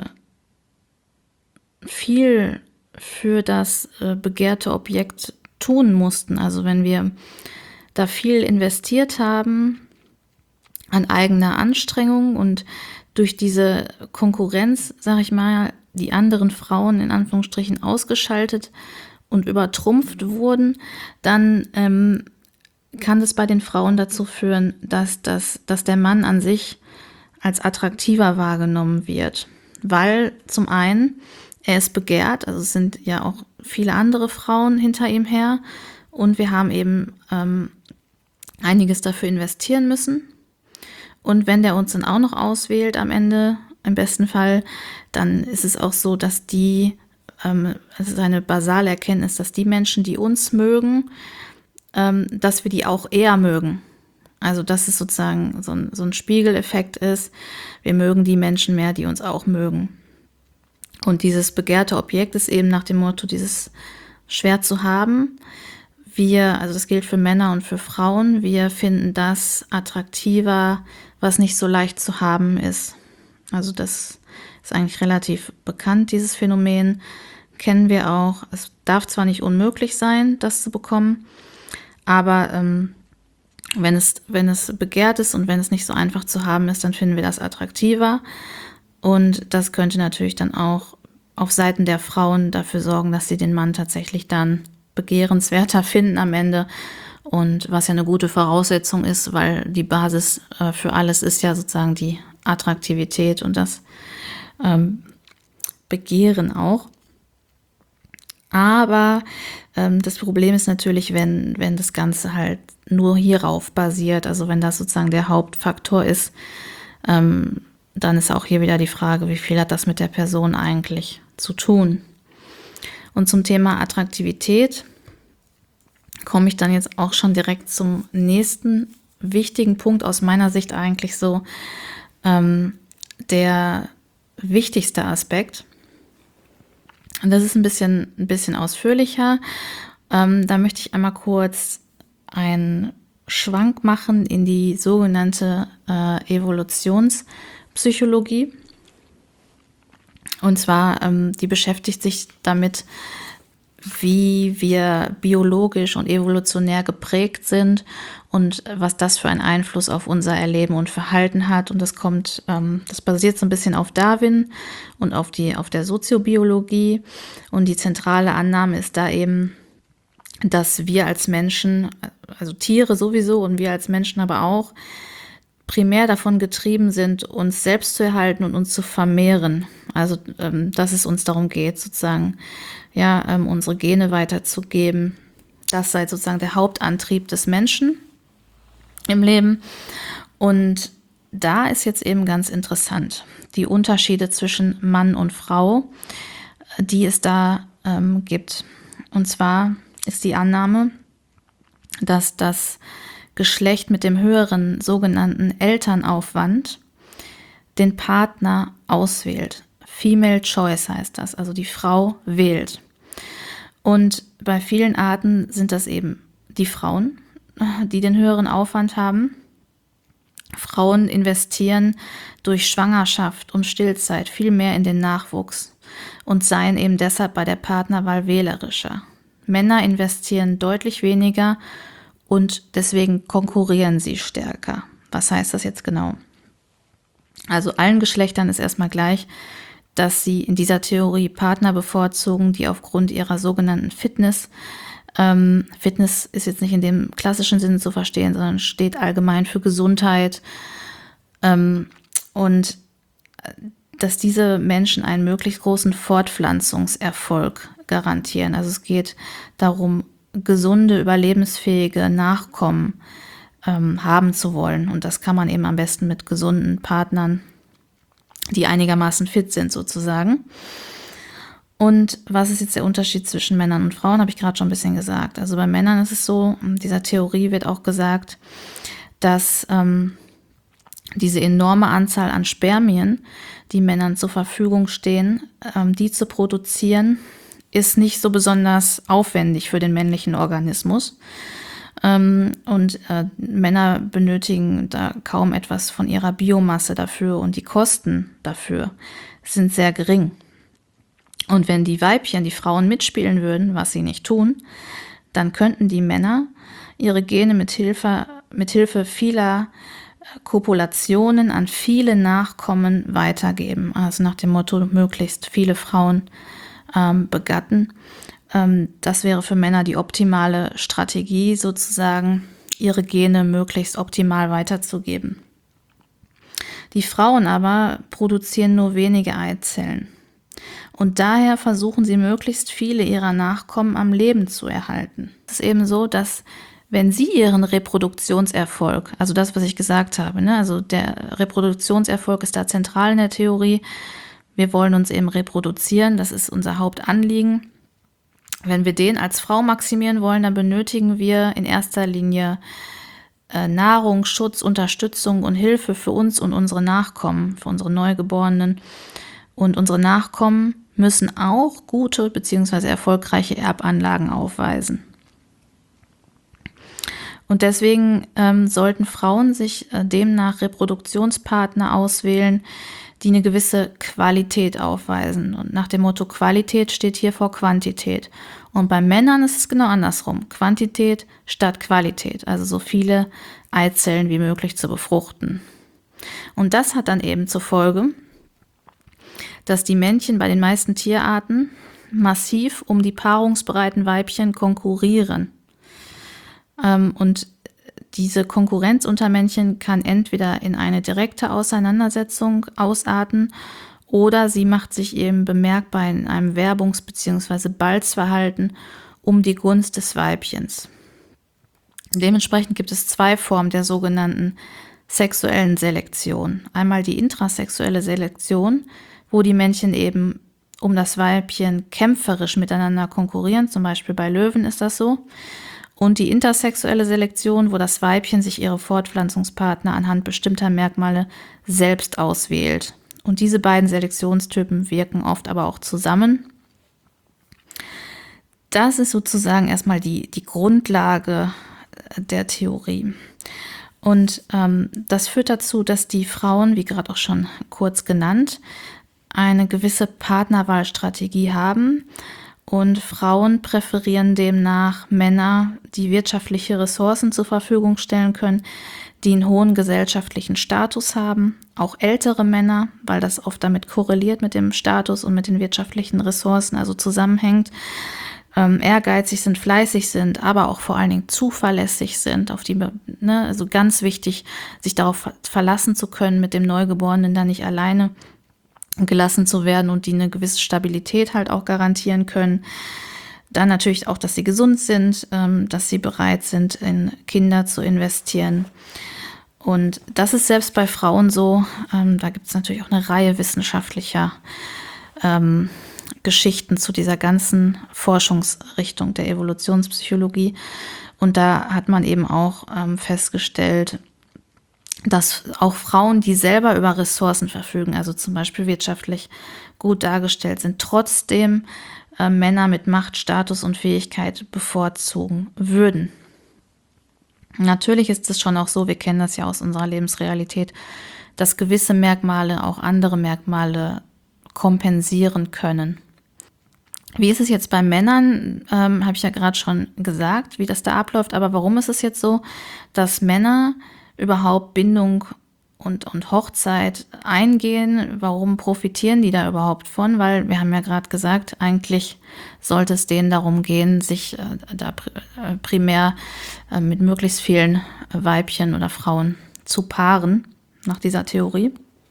viel für das äh, begehrte Objekt tun mussten, also wenn wir da viel investiert haben an eigener Anstrengung und durch diese Konkurrenz, sage ich mal, die anderen Frauen in Anführungsstrichen ausgeschaltet und übertrumpft wurden, dann ähm, kann das bei den Frauen dazu führen, dass, das, dass der Mann an sich als attraktiver wahrgenommen wird. Weil zum einen, er ist begehrt, also es sind ja auch viele andere Frauen hinter ihm her und wir haben eben ähm, einiges dafür investieren müssen. Und wenn der uns dann auch noch auswählt am Ende, im besten Fall, dann ist es auch so, dass die, ähm, es ist eine basale Erkenntnis, dass die Menschen, die uns mögen, ähm, dass wir die auch eher mögen. Also dass es sozusagen so ein, so ein Spiegeleffekt ist. Wir mögen die Menschen mehr, die uns auch mögen. Und dieses begehrte Objekt ist eben nach dem Motto, dieses schwer zu haben. Wir, also das gilt für Männer und für Frauen, wir finden das attraktiver, was nicht so leicht zu haben ist. Also das ist eigentlich relativ bekannt, dieses Phänomen, kennen wir auch. Es darf zwar nicht unmöglich sein, das zu bekommen, aber ähm, wenn es, wenn es begehrt ist und wenn es nicht so einfach zu haben ist, dann finden wir das attraktiver. Und das könnte natürlich dann auch auf Seiten der Frauen dafür sorgen, dass sie den Mann tatsächlich dann begehrenswerter finden am Ende. Und was ja eine gute Voraussetzung ist, weil die Basis äh, für alles ist ja sozusagen die Attraktivität und das ähm, Begehren auch. Aber ähm, das Problem ist natürlich, wenn, wenn das Ganze halt nur hierauf basiert, also wenn das sozusagen der Hauptfaktor ist, ähm, dann ist auch hier wieder die Frage, wie viel hat das mit der Person eigentlich zu tun. Und zum Thema Attraktivität komme ich dann jetzt auch schon direkt zum nächsten wichtigen Punkt aus meiner Sicht eigentlich so, ähm, der wichtigste Aspekt. Und das ist ein bisschen, ein bisschen ausführlicher. Ähm, da möchte ich einmal kurz einen Schwank machen in die sogenannte äh, Evolutionspsychologie. Und zwar, ähm, die beschäftigt sich damit, wie wir biologisch und evolutionär geprägt sind und was das für einen Einfluss auf unser Erleben und Verhalten hat. Und das kommt, ähm, das basiert so ein bisschen auf Darwin und auf die, auf der Soziobiologie. Und die zentrale Annahme ist da eben, dass wir als Menschen, also Tiere sowieso und wir als Menschen aber auch, primär davon getrieben sind, uns selbst zu erhalten und uns zu vermehren. Also, ähm, dass es uns darum geht, sozusagen, ja, ähm, unsere Gene weiterzugeben. Das sei sozusagen der Hauptantrieb des Menschen im Leben. Und da ist jetzt eben ganz interessant, die Unterschiede zwischen Mann und Frau, die es da ähm, gibt. Und zwar ist die Annahme, dass das Geschlecht mit dem höheren sogenannten Elternaufwand den Partner auswählt. Female Choice heißt das, also die Frau wählt. Und bei vielen Arten sind das eben die Frauen, die den höheren Aufwand haben. Frauen investieren durch Schwangerschaft und Stillzeit viel mehr in den Nachwuchs und seien eben deshalb bei der Partnerwahl wählerischer. Männer investieren deutlich weniger und deswegen konkurrieren sie stärker. Was heißt das jetzt genau? Also allen Geschlechtern ist erstmal gleich, dass sie in dieser Theorie Partner bevorzugen, die aufgrund ihrer sogenannten Fitness, ähm, Fitness ist jetzt nicht in dem klassischen Sinne zu verstehen, sondern steht allgemein für Gesundheit, ähm, und dass diese Menschen einen möglichst großen Fortpflanzungserfolg garantieren. Also es geht darum, gesunde, überlebensfähige Nachkommen ähm, haben zu wollen. Und das kann man eben am besten mit gesunden Partnern, die einigermaßen fit sind sozusagen. Und was ist jetzt der Unterschied zwischen Männern und Frauen, habe ich gerade schon ein bisschen gesagt. Also bei Männern ist es so, in dieser Theorie wird auch gesagt, dass ähm, diese enorme Anzahl an Spermien, die Männern zur Verfügung stehen, ähm, die zu produzieren, ist nicht so besonders aufwendig für den männlichen Organismus. Ähm, und äh, Männer benötigen da kaum etwas von ihrer Biomasse dafür und die Kosten dafür sind sehr gering. Und wenn die Weibchen, die Frauen mitspielen würden, was sie nicht tun, dann könnten die Männer ihre Gene mit Hilfe, mit Hilfe vieler Kopulationen an viele Nachkommen weitergeben. Also nach dem Motto, möglichst viele Frauen ähm, begatten. Ähm, das wäre für Männer die optimale Strategie sozusagen, ihre Gene möglichst optimal weiterzugeben. Die Frauen aber produzieren nur wenige Eizellen. Und daher versuchen sie möglichst viele ihrer Nachkommen am Leben zu erhalten. Es ist eben so, dass wenn sie ihren Reproduktionserfolg, also das, was ich gesagt habe, ne, also der Reproduktionserfolg ist da zentral in der Theorie. Wir wollen uns eben reproduzieren, das ist unser Hauptanliegen. Wenn wir den als Frau maximieren wollen, dann benötigen wir in erster Linie äh, Nahrung, Schutz, Unterstützung und Hilfe für uns und unsere Nachkommen, für unsere Neugeborenen. Und unsere Nachkommen müssen auch gute bzw. erfolgreiche Erbanlagen aufweisen. Und deswegen ähm, sollten Frauen sich äh, demnach Reproduktionspartner auswählen, die eine gewisse Qualität aufweisen. Und nach dem Motto Qualität steht hier vor Quantität. Und bei Männern ist es genau andersrum. Quantität statt Qualität. Also so viele Eizellen wie möglich zu befruchten. Und das hat dann eben zur Folge, dass die Männchen bei den meisten Tierarten massiv um die paarungsbereiten Weibchen konkurrieren. Ähm, und diese Konkurrenz unter Männchen kann entweder in eine direkte Auseinandersetzung ausarten oder sie macht sich eben bemerkbar in einem Werbungs- bzw. Balzverhalten um die Gunst des Weibchens. Dementsprechend gibt es zwei Formen der sogenannten sexuellen Selektion. Einmal die intrasexuelle Selektion, wo die Männchen eben um das Weibchen kämpferisch miteinander konkurrieren, zum Beispiel bei Löwen ist das so. Und die intersexuelle Selektion, wo das Weibchen sich ihre Fortpflanzungspartner anhand bestimmter Merkmale selbst auswählt. Und diese beiden Selektionstypen wirken oft aber auch zusammen. Das ist sozusagen erstmal die, die Grundlage der Theorie. Und ähm, das führt dazu, dass die Frauen, wie gerade auch schon kurz genannt, eine gewisse Partnerwahlstrategie haben. Und Frauen präferieren demnach Männer, die wirtschaftliche Ressourcen zur Verfügung stellen können, die einen hohen gesellschaftlichen Status haben. Auch ältere Männer, weil das oft damit korreliert mit dem Status und mit den wirtschaftlichen Ressourcen, also zusammenhängt. Ähm, ehrgeizig sind, fleißig sind, aber auch vor allen Dingen zuverlässig sind, auf die, ne, also ganz wichtig, sich darauf verlassen zu können, mit dem Neugeborenen da nicht alleine gelassen zu werden und die eine gewisse Stabilität halt auch garantieren können. Dann natürlich auch, dass sie gesund sind, ähm, dass sie bereit sind, in Kinder zu investieren. Und das ist selbst bei Frauen so. Ähm, da gibt es natürlich auch eine Reihe wissenschaftlicher ähm, Geschichten zu dieser ganzen Forschungsrichtung der Evolutionspsychologie. Und da hat man eben auch ähm, festgestellt, dass auch Frauen, die selber über Ressourcen verfügen, also zum Beispiel wirtschaftlich gut dargestellt sind, trotzdem äh, Männer mit Macht, Status und Fähigkeit bevorzugen würden. Natürlich ist es schon auch so, wir kennen das ja aus unserer Lebensrealität, dass gewisse Merkmale auch andere Merkmale kompensieren können. Wie ist es jetzt bei Männern, ähm, habe ich ja gerade schon gesagt, wie das da abläuft, aber warum ist es jetzt so, dass Männer überhaupt Bindung und, und Hochzeit eingehen? Warum profitieren die da überhaupt von? Weil wir haben ja gerade gesagt, eigentlich sollte es denen darum gehen, sich äh, da pr- primär äh, mit möglichst vielen Weibchen oder Frauen zu paaren, nach dieser Theorie.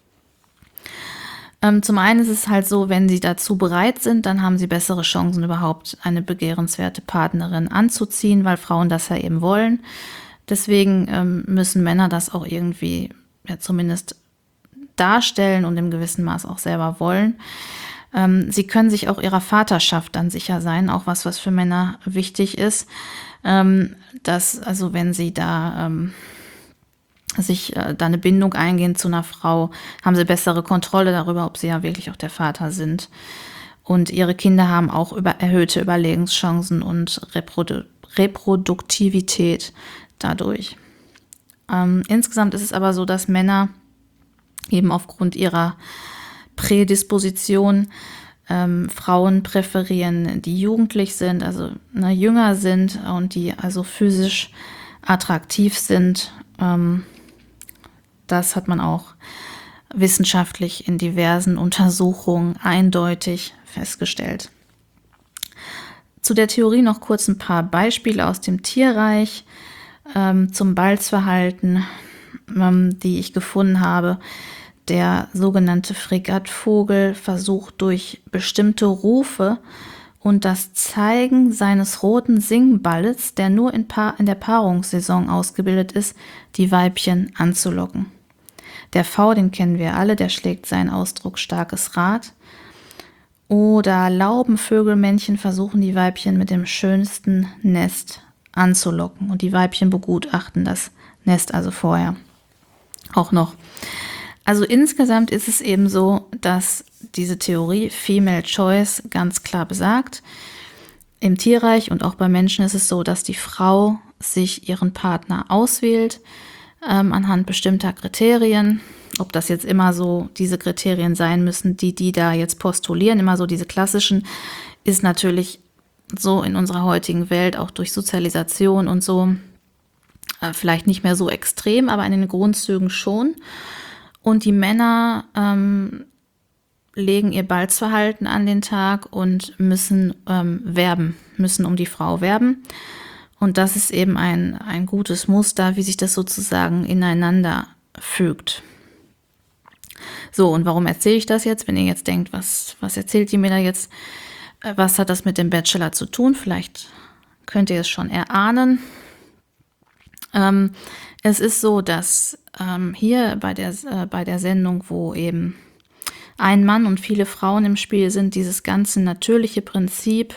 Ähm, zum einen ist es halt so, wenn sie dazu bereit sind, dann haben sie bessere Chancen, überhaupt eine begehrenswerte Partnerin anzuziehen, weil Frauen das ja eben wollen. Deswegen ähm, müssen Männer das auch irgendwie ja, zumindest darstellen und im gewissen Maß auch selber wollen. Ähm, sie können sich auch ihrer Vaterschaft dann sicher sein, auch was, was für Männer wichtig ist. Ähm, dass, also wenn sie da ähm, sich äh, da eine Bindung eingehen zu einer Frau, haben sie bessere Kontrolle darüber, ob sie ja wirklich auch der Vater sind. Und ihre Kinder haben auch über, erhöhte Überlebenschancen und Reprodu- Reproduktivität dadurch. Ähm, insgesamt ist es aber so, dass Männer eben aufgrund ihrer Prädisposition ähm, Frauen präferieren, die jugendlich sind, also ne, jünger sind und die also physisch attraktiv sind. Ähm, das hat man auch wissenschaftlich in diversen Untersuchungen eindeutig festgestellt. Zu der Theorie noch kurz ein paar Beispiele aus dem Tierreich. ähm, zum Balzverhalten, ähm, die ich gefunden habe. Der sogenannte Fregattvogel versucht durch bestimmte Rufe und das Zeigen seines roten Singballes, der nur in, pa- in der Paarungssaison ausgebildet ist, die Weibchen anzulocken. Der V, den kennen wir alle, der schlägt seinen Ausdruck starkes Rad. Oder Laubenvögelmännchen versuchen die Weibchen mit dem schönsten Nest anzulocken. Und die Weibchen begutachten das Nest also vorher auch noch. Also insgesamt ist es eben so, dass diese Theorie Female Choice ganz klar besagt. Im Tierreich und auch bei Menschen ist es so, dass die Frau sich ihren Partner auswählt ähm, anhand bestimmter Kriterien. Ob das jetzt immer so diese Kriterien sein müssen, die die da jetzt postulieren, immer so diese klassischen, ist natürlich so in unserer heutigen Welt auch durch Sozialisation und so äh, vielleicht nicht mehr so extrem, aber in den Grundzügen schon. Und die Männer ähm, legen ihr Balzverhalten an den Tag und müssen ähm, werben, müssen um die Frau werben. Und das ist eben ein, ein gutes Muster, wie sich das sozusagen ineinander fügt. So, und warum erzähle ich das jetzt? Wenn ihr jetzt denkt, was, was erzählt die mir da jetzt? Was hat das mit dem Bachelor zu tun? Vielleicht könnt ihr es schon erahnen. Ähm, es ist so, dass ähm, hier bei der, äh, bei der Sendung, wo eben ein Mann und viele Frauen im Spiel sind, dieses ganze natürliche Prinzip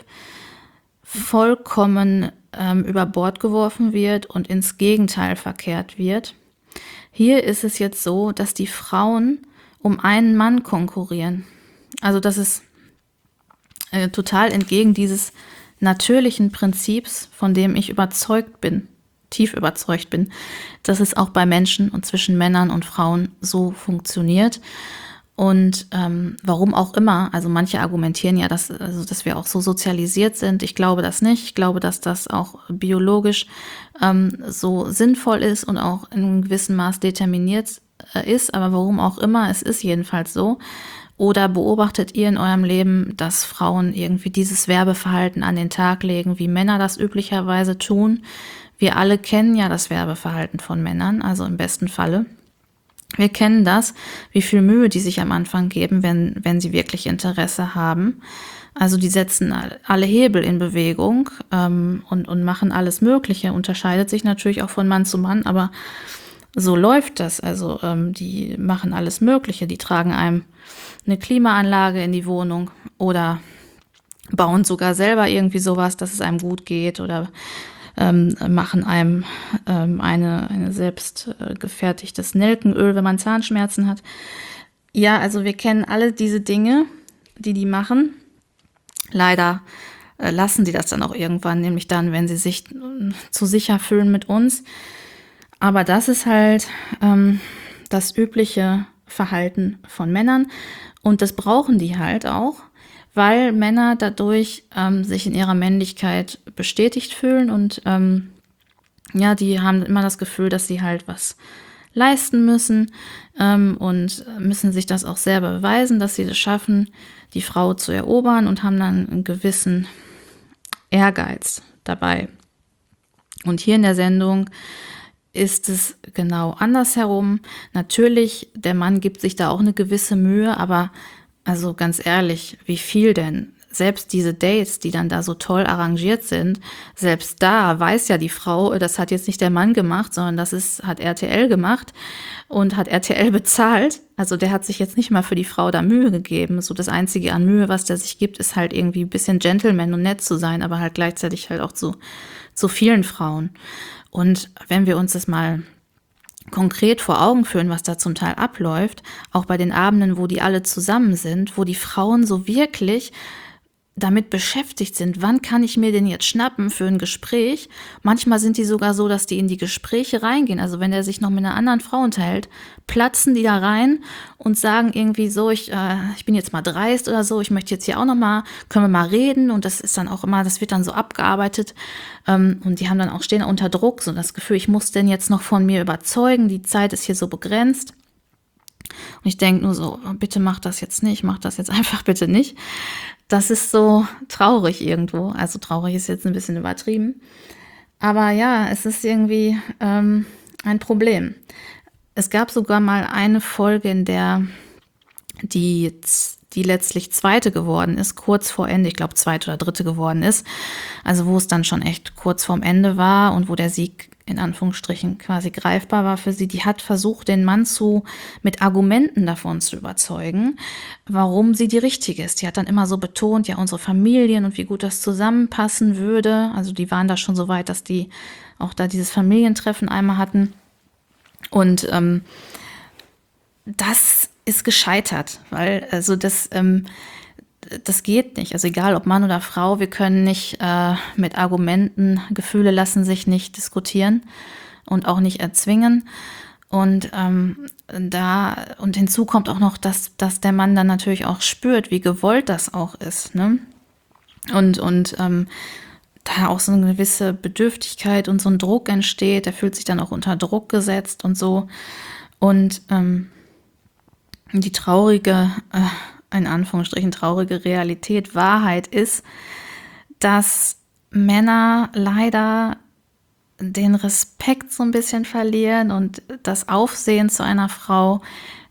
vollkommen ähm, über Bord geworfen wird und ins Gegenteil verkehrt wird. Hier ist es jetzt so, dass die Frauen um einen Mann konkurrieren. Also das ist äh, total entgegen dieses natürlichen Prinzips, von dem ich überzeugt bin, tief überzeugt bin, dass es auch bei Menschen und zwischen Männern und Frauen so funktioniert. Und ähm, warum auch immer, also manche argumentieren ja, dass, also, dass wir auch so sozialisiert sind. Ich glaube das nicht. Ich glaube, dass das auch biologisch ähm, so sinnvoll ist und auch in einem gewissen Maß determiniert äh, ist. Aber warum auch immer, es ist jedenfalls so. Oder beobachtet ihr in eurem Leben, dass Frauen irgendwie dieses Werbeverhalten an den Tag legen, wie Männer das üblicherweise tun? Wir alle kennen ja das Werbeverhalten von Männern, also im besten Falle. Wir kennen das, wie viel Mühe die sich am Anfang geben, wenn, wenn sie wirklich Interesse haben. Also die setzen alle Hebel in Bewegung ähm, und, und machen alles Mögliche. Unterscheidet sich natürlich auch von Mann zu Mann, aber so läuft das. Also ähm, die machen alles Mögliche. Die tragen einem eine Klimaanlage in die Wohnung oder bauen sogar selber irgendwie sowas, dass es einem gut geht oder Ähm, machen einem ähm, eine, eine selbst äh, gefertigtes Nelkenöl, wenn man Zahnschmerzen hat. Ja, also wir kennen alle diese Dinge, die die machen. Leider äh, lassen sie das dann auch irgendwann, nämlich dann, wenn sie sich äh, zu sicher fühlen mit uns. Aber das ist halt ähm, das übliche Verhalten von Männern und das brauchen die halt auch, weil Männer dadurch ähm, sich in ihrer Männlichkeit bestätigt fühlen und ähm, ja, die haben immer das Gefühl, dass sie halt was leisten müssen ähm, und müssen sich das auch selber beweisen, dass sie das schaffen, die Frau zu erobern und haben dann einen gewissen Ehrgeiz dabei. Und hier in der Sendung ist es genau andersherum. Natürlich, der Mann gibt sich da auch eine gewisse Mühe, aber also ganz ehrlich, wie viel denn? Selbst diese Dates, die dann da so toll arrangiert sind, selbst da weiß ja die Frau, das hat jetzt nicht der Mann gemacht, sondern das ist, hat R T L gemacht und hat R T L bezahlt. Also der hat sich jetzt nicht mal für die Frau da Mühe gegeben. So das Einzige an Mühe, was der sich gibt, ist halt irgendwie ein bisschen Gentleman und nett zu sein, aber halt gleichzeitig halt auch zu, zu vielen Frauen. Und wenn wir uns das mal konkret vor Augen führen, was da zum Teil abläuft, auch bei den Abenden, wo die alle zusammen sind, wo die Frauen so wirklich damit beschäftigt sind, wann kann ich mir den jetzt schnappen für ein Gespräch. Manchmal sind die sogar so, dass die in die Gespräche reingehen. Also wenn der sich noch mit einer anderen Frau unterhält, platzen die da rein und sagen irgendwie so, ich, äh, ich bin jetzt mal dreist oder so, ich möchte jetzt hier auch noch mal, können wir mal reden. Und das ist dann auch immer, das wird dann so abgearbeitet. Ähm, und die haben dann auch, stehen unter Druck, so das Gefühl, ich muss den jetzt noch von mir überzeugen, die Zeit ist hier so begrenzt. Und ich denke nur so, bitte mach das jetzt nicht, mach das jetzt einfach bitte nicht. Das ist so traurig irgendwo. Also traurig ist jetzt ein bisschen übertrieben. Aber ja, es ist irgendwie ähm, ein Problem. Es gab sogar mal eine Folge, in der die, die letztlich zweite geworden ist, kurz vor Ende, ich glaube zweite oder dritte geworden ist, also wo es dann schon echt kurz vorm Ende war und wo der Sieg in Anführungsstrichen quasi greifbar war für sie, die hat versucht, den Mann zu mit Argumenten davon zu überzeugen, warum sie die richtige ist. Die hat dann immer so betont, ja, unsere Familien und wie gut das zusammenpassen würde. Also die waren da schon so weit, dass die auch da dieses Familientreffen einmal hatten. Und ähm, das ist gescheitert, weil also das, ähm, das geht nicht. Also egal ob Mann oder Frau, wir können nicht äh, mit Argumenten, Gefühle lassen sich nicht diskutieren und auch nicht erzwingen. Und ähm, da und hinzu kommt auch noch, dass, dass der Mann dann natürlich auch spürt, wie gewollt das auch ist, ne? Und, und ähm, da auch so eine gewisse Bedürftigkeit und so ein Druck entsteht, der fühlt sich dann auch unter Druck gesetzt und so. Und ähm, die traurige, äh, in Anführungsstrichen traurige Realität, Wahrheit ist, dass Männer leider den Respekt so ein bisschen verlieren und das Aufsehen zu einer Frau,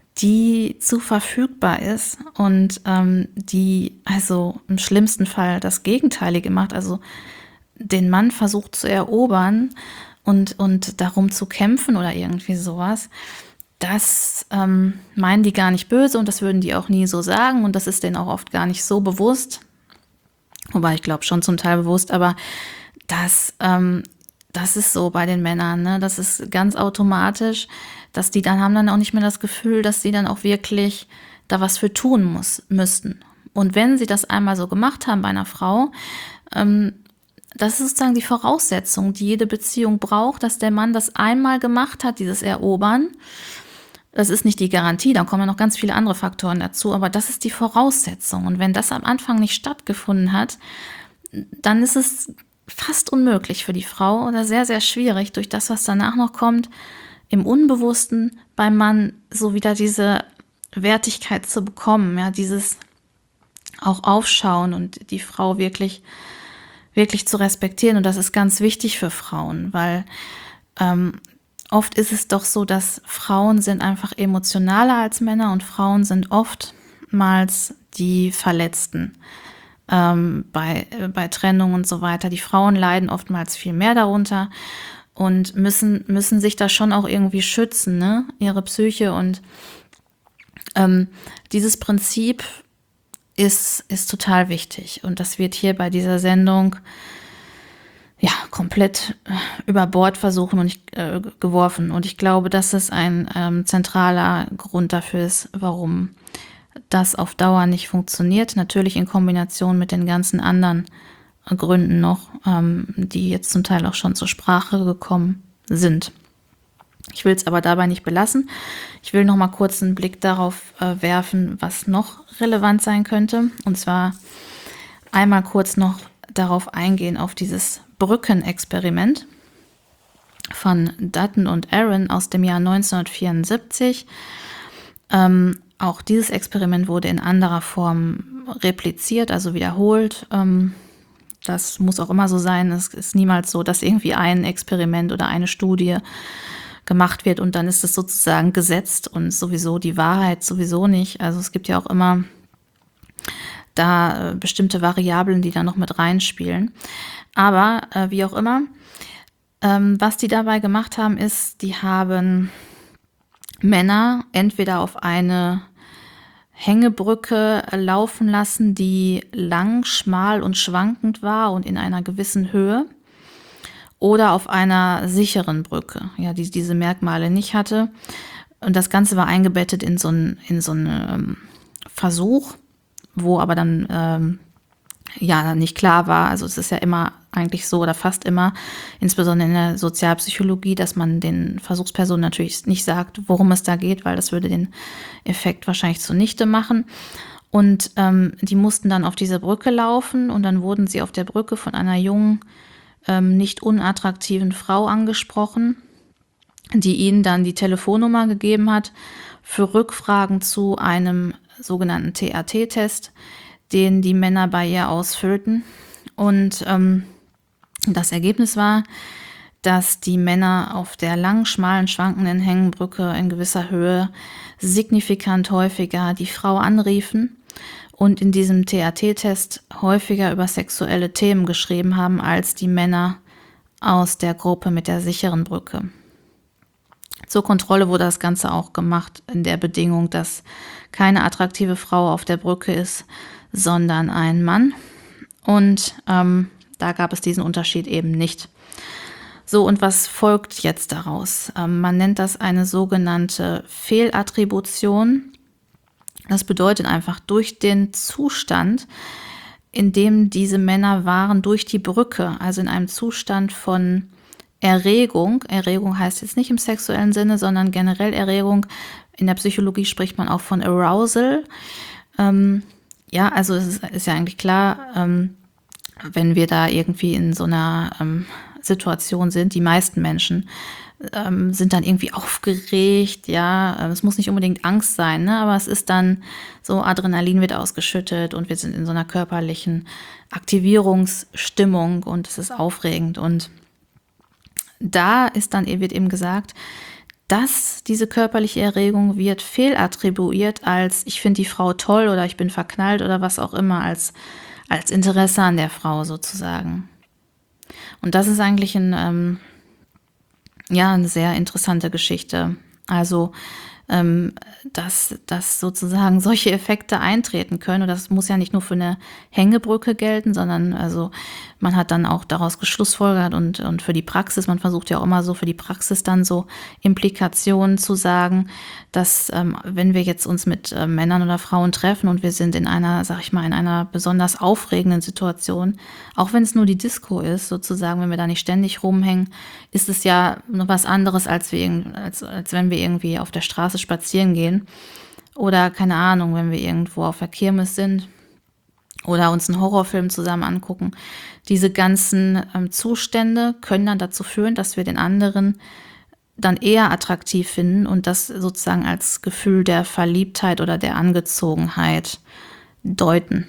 die zu verfügbar ist und ähm, die also im schlimmsten Fall das Gegenteilige macht, also den Mann versucht zu erobern und, und darum zu kämpfen oder irgendwie sowas. Das ähm, meinen die gar nicht böse und das würden die auch nie so sagen und das ist denen auch oft gar nicht so bewusst. Wobei ich glaube schon zum Teil bewusst, aber das, ähm, das ist so bei den Männern, ne? Das ist ganz automatisch, dass die dann haben dann auch nicht mehr das Gefühl, dass sie dann auch wirklich da was für tun muss, müssten. Und wenn sie das einmal so gemacht haben bei einer Frau, ähm, das ist sozusagen die Voraussetzung, die jede Beziehung braucht, dass der Mann das einmal gemacht hat, dieses Erobern. Das ist nicht die Garantie, dann kommen ja noch ganz viele andere Faktoren dazu, aber das ist die Voraussetzung. Und wenn das am Anfang nicht stattgefunden hat, dann ist es fast unmöglich für die Frau oder sehr, sehr schwierig, durch das, was danach noch kommt, im Unbewussten beim Mann so wieder diese Wertigkeit zu bekommen, ja, dieses auch Aufschauen und die Frau wirklich, wirklich zu respektieren. Und das ist ganz wichtig für Frauen, weil ähm, oft ist es doch so, dass Frauen sind einfach emotionaler als Männer und Frauen sind oftmals die Verletzten ähm, bei, äh, bei Trennung und so weiter. Die Frauen leiden oftmals viel mehr darunter und müssen, müssen sich da schon auch irgendwie schützen, ne? Ihre Psyche. Und ähm, dieses Prinzip ist, ist total wichtig. Und das wird hier bei dieser Sendung ja, komplett über Bord versuchen und ich, äh, geworfen. Und ich glaube, dass es ein ähm, zentraler Grund dafür ist, warum das auf Dauer nicht funktioniert. Natürlich in Kombination mit den ganzen anderen Gründen noch, ähm, die jetzt zum Teil auch schon zur Sprache gekommen sind. Ich will es aber dabei nicht belassen. Ich will noch mal kurz einen Blick darauf äh, werfen, was noch relevant sein könnte. Und zwar einmal kurz noch darauf eingehen, auf dieses Brückenexperiment von Dutton und Aaron aus dem Jahr neunzehnhundertvierundsiebzig. Ähm, auch dieses Experiment wurde in anderer Form repliziert, also wiederholt. Ähm, das muss auch immer so sein. Es ist niemals so, dass irgendwie ein Experiment oder eine Studie gemacht wird und dann ist es sozusagen gesetzt und sowieso die Wahrheit sowieso nicht. Also es gibt ja auch immer da äh, bestimmte Variablen, die da noch mit reinspielen. Aber äh, wie auch immer, ähm, was die dabei gemacht haben, ist, die haben Männer entweder auf eine Hängebrücke laufen lassen, die lang, schmal und schwankend war und in einer gewissen Höhe, oder auf einer sicheren Brücke, ja, die diese Merkmale nicht hatte. Und das Ganze war eingebettet in so einen in so einen ähm, Versuch, wo aber dann ähm, ja nicht klar war, also es ist ja immer eigentlich so oder fast immer, insbesondere in der Sozialpsychologie, dass man den Versuchspersonen natürlich nicht sagt, worum es da geht, weil das würde den Effekt wahrscheinlich zunichte machen. Und ähm, die mussten dann auf diese Brücke laufen und dann wurden sie auf der Brücke von einer jungen, ähm, nicht unattraktiven Frau angesprochen, die ihnen dann die Telefonnummer gegeben hat für Rückfragen zu einem sogenannten T R T-Test, den die Männer bei ihr ausfüllten. Und ähm, Das Ergebnis war, dass die Männer auf der langen, schmalen, schwankenden Hängebrücke in gewisser Höhe signifikant häufiger die Frau anriefen und in diesem T A T-Test häufiger über sexuelle Themen geschrieben haben als die Männer aus der Gruppe mit der sicheren Brücke. Zur Kontrolle wurde das Ganze auch gemacht in der Bedingung, dass keine attraktive Frau auf der Brücke ist, sondern ein Mann. Und ähm, da gab es diesen Unterschied eben nicht. So, und was folgt jetzt daraus? Ähm, man nennt das eine sogenannte Fehlattribution. Das bedeutet einfach, durch den Zustand, in dem diese Männer waren, durch die Brücke, also in einem Zustand von Erregung, Erregung heißt jetzt nicht im sexuellen Sinne, sondern generell Erregung, in der Psychologie spricht man auch von Arousal. Ähm, ja, also es ist, ist ja eigentlich klar, ähm, wenn wir da irgendwie in so einer ähm, Situation sind, die meisten Menschen ähm, sind dann irgendwie aufgeregt, ja, es muss nicht unbedingt Angst sein, ne? Aber es ist dann so, Adrenalin wird ausgeschüttet und wir sind in so einer körperlichen Aktivierungsstimmung und es ist aufregend. Und da ist dann, wird eben gesagt, dass diese körperliche Erregung wird fehlattribuiert als ich finde die Frau toll oder ich bin verknallt oder was auch immer, als, als Interesse an der Frau sozusagen. Und das ist eigentlich ein, ähm, ja, eine sehr interessante Geschichte. Also, ähm, dass, dass sozusagen solche Effekte eintreten können. Und das muss ja nicht nur für eine Hängebrücke gelten, sondern also man hat dann auch daraus geschlussfolgert und, und für die Praxis, man versucht ja auch immer so für die Praxis dann so Implikationen zu sagen, dass ähm, wenn wir jetzt uns mit äh, Männern oder Frauen treffen und wir sind in einer, sag ich mal, in einer besonders aufregenden Situation, auch wenn es nur die Disco ist, sozusagen, wenn wir da nicht ständig rumhängen, ist es ja noch was anderes, als, wir, als, als wenn wir irgendwie auf der Straße spazieren gehen oder, keine Ahnung, wenn wir irgendwo auf der Kirmes sind oder uns einen Horrorfilm zusammen angucken. Diese ganzen ähm, Zustände können dann dazu führen, dass wir den anderen dann eher attraktiv finden und das sozusagen als Gefühl der Verliebtheit oder der Angezogenheit deuten.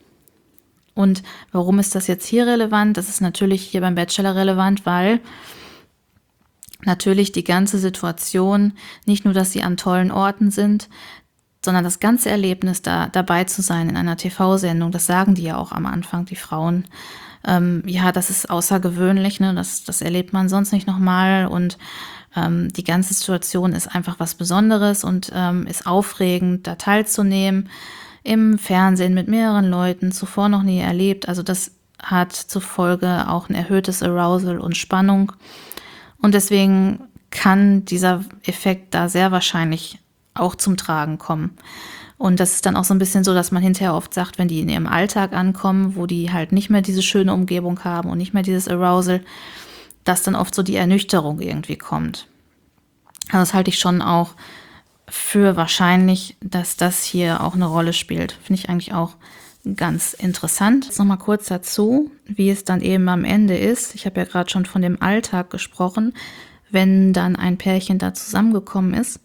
Und warum ist das jetzt hier relevant? Das ist natürlich hier beim Bachelor relevant, weil natürlich die ganze Situation, nicht nur, dass sie an tollen Orten sind, sondern das ganze Erlebnis, da dabei zu sein in einer T V-Sendung, das sagen die ja auch am Anfang, die Frauen. Ähm, ja, das ist außergewöhnlich, ne? das, das erlebt man sonst nicht nochmal und ähm, die ganze Situation ist einfach was Besonderes und ähm, ist aufregend, da teilzunehmen, im Fernsehen mit mehreren Leuten, zuvor noch nie erlebt. Also das hat zur Folge auch ein erhöhtes Arousal und Spannung und deswegen kann dieser Effekt da sehr wahrscheinlich auch zum Tragen kommen. Und das ist dann auch so ein bisschen so, dass man hinterher oft sagt, wenn die in ihrem Alltag ankommen, wo die halt nicht mehr diese schöne Umgebung haben und nicht mehr dieses Arousal, dass dann oft so die Ernüchterung irgendwie kommt. Also das halte ich schon auch für wahrscheinlich, dass das hier auch eine Rolle spielt. Finde ich eigentlich auch ganz interessant. Jetzt nochmal kurz dazu, wie es dann eben am Ende ist. Ich habe ja gerade schon von dem Alltag gesprochen, wenn dann ein Pärchen da zusammengekommen ist.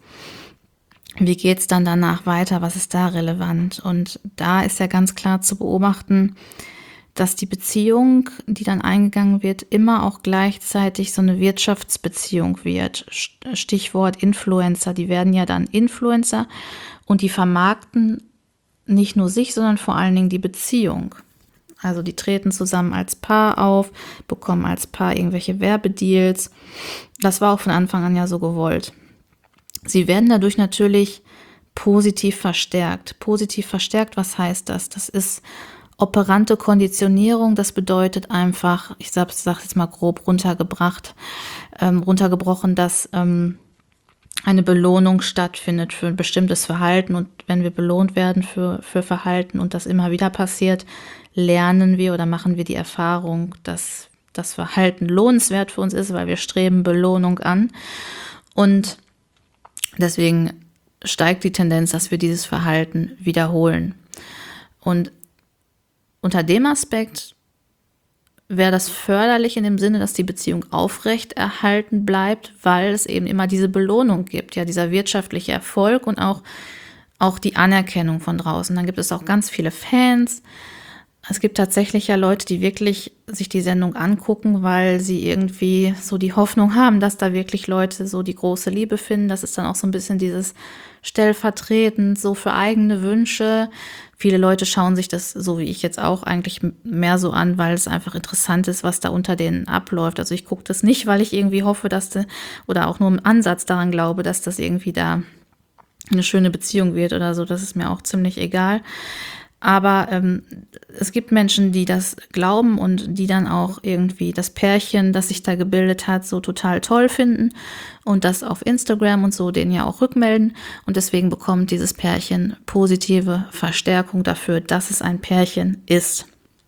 Wie geht es dann danach weiter? Was ist da relevant? Und da ist ja ganz klar zu beobachten, dass die Beziehung, die dann eingegangen wird, immer auch gleichzeitig so eine Wirtschaftsbeziehung wird. Stichwort Influencer. Die werden ja dann Influencer und die vermarkten nicht nur sich, sondern vor allen Dingen die Beziehung. Also die treten zusammen als Paar auf, bekommen als Paar irgendwelche Werbedeals. Das war auch von Anfang an ja so gewollt. Sie werden dadurch natürlich positiv verstärkt. Positiv verstärkt, was heißt das? Das ist operante Konditionierung, das bedeutet einfach, ich sage sag jetzt mal grob runtergebracht, ähm, runtergebrochen, dass ähm, eine Belohnung stattfindet für ein bestimmtes Verhalten und wenn wir belohnt werden für, für Verhalten und das immer wieder passiert, lernen wir oder machen wir die Erfahrung, dass das Verhalten lohnenswert für uns ist, weil wir streben Belohnung an und deswegen steigt die Tendenz, dass wir dieses Verhalten wiederholen. Und unter dem Aspekt wäre das förderlich in dem Sinne, dass die Beziehung aufrechterhalten bleibt, weil es eben immer diese Belohnung gibt, ja, dieser wirtschaftliche Erfolg und auch, auch die Anerkennung von draußen. Dann gibt es auch ganz viele Fans, Es gibt tatsächlich ja Leute, die wirklich sich die Sendung angucken, weil sie irgendwie so die Hoffnung haben, dass da wirklich Leute so die große Liebe finden. Das ist dann auch so ein bisschen dieses stellvertretend, so für eigene Wünsche. Viele Leute schauen sich das, so wie ich jetzt auch, eigentlich mehr so an, weil es einfach interessant ist, was da unter denen abläuft. Also ich gucke das nicht, weil ich irgendwie hoffe, dass de, oder auch nur im Ansatz daran glaube, dass das irgendwie da eine schöne Beziehung wird oder so. Das ist mir auch ziemlich egal. Aber ähm, es gibt Menschen, die das glauben und die dann auch irgendwie das Pärchen, das sich da gebildet hat, so total toll finden und das auf Instagram und so denen ja auch rückmelden. Und deswegen bekommt dieses Pärchen positive Verstärkung dafür, dass es ein Pärchen ist.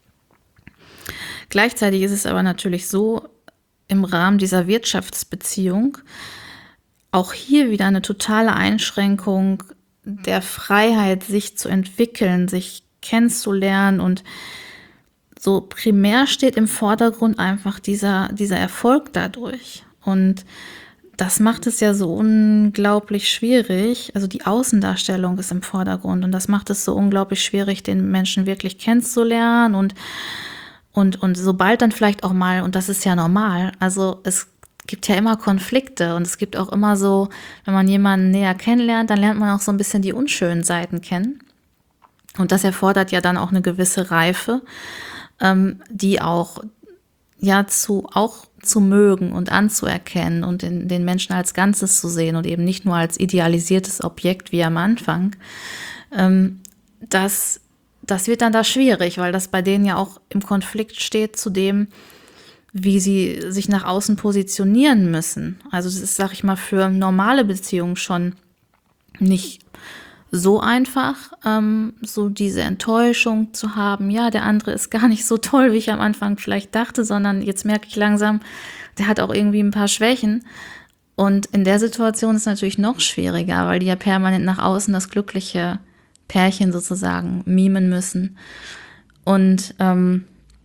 Gleichzeitig ist es aber natürlich so, im Rahmen dieser Wirtschaftsbeziehung auch hier wieder eine totale Einschränkung der Freiheit, sich zu entwickeln, sich kennenzulernen, und so primär steht im Vordergrund einfach dieser, dieser Erfolg dadurch. Und das macht es ja so unglaublich schwierig. Also die Außendarstellung ist im Vordergrund und das macht es so unglaublich schwierig, den Menschen wirklich kennenzulernen, und, und, und sobald dann vielleicht auch mal, und das ist ja normal, also es gibt ja immer Konflikte und es gibt auch immer so, wenn man jemanden näher kennenlernt, dann lernt man auch so ein bisschen die unschönen Seiten kennen. Und das erfordert ja dann auch eine gewisse Reife, ähm, die auch ja zu auch zu mögen und anzuerkennen und den, den Menschen als Ganzes zu sehen und eben nicht nur als idealisiertes Objekt wie am Anfang. Ähm, das, das wird dann da schwierig, weil das bei denen ja auch im Konflikt steht zu dem, wie sie sich nach außen positionieren müssen. Also das ist, sag ich mal, für normale Beziehungen schon nicht so einfach, ähm, so diese Enttäuschung zu haben, ja, der andere ist gar nicht so toll, wie ich am Anfang vielleicht dachte, sondern jetzt merke ich langsam, der hat auch irgendwie ein paar Schwächen. Und in der Situation ist es natürlich noch schwieriger, weil die ja permanent nach außen das glückliche Pärchen sozusagen mimen müssen. Und ähm,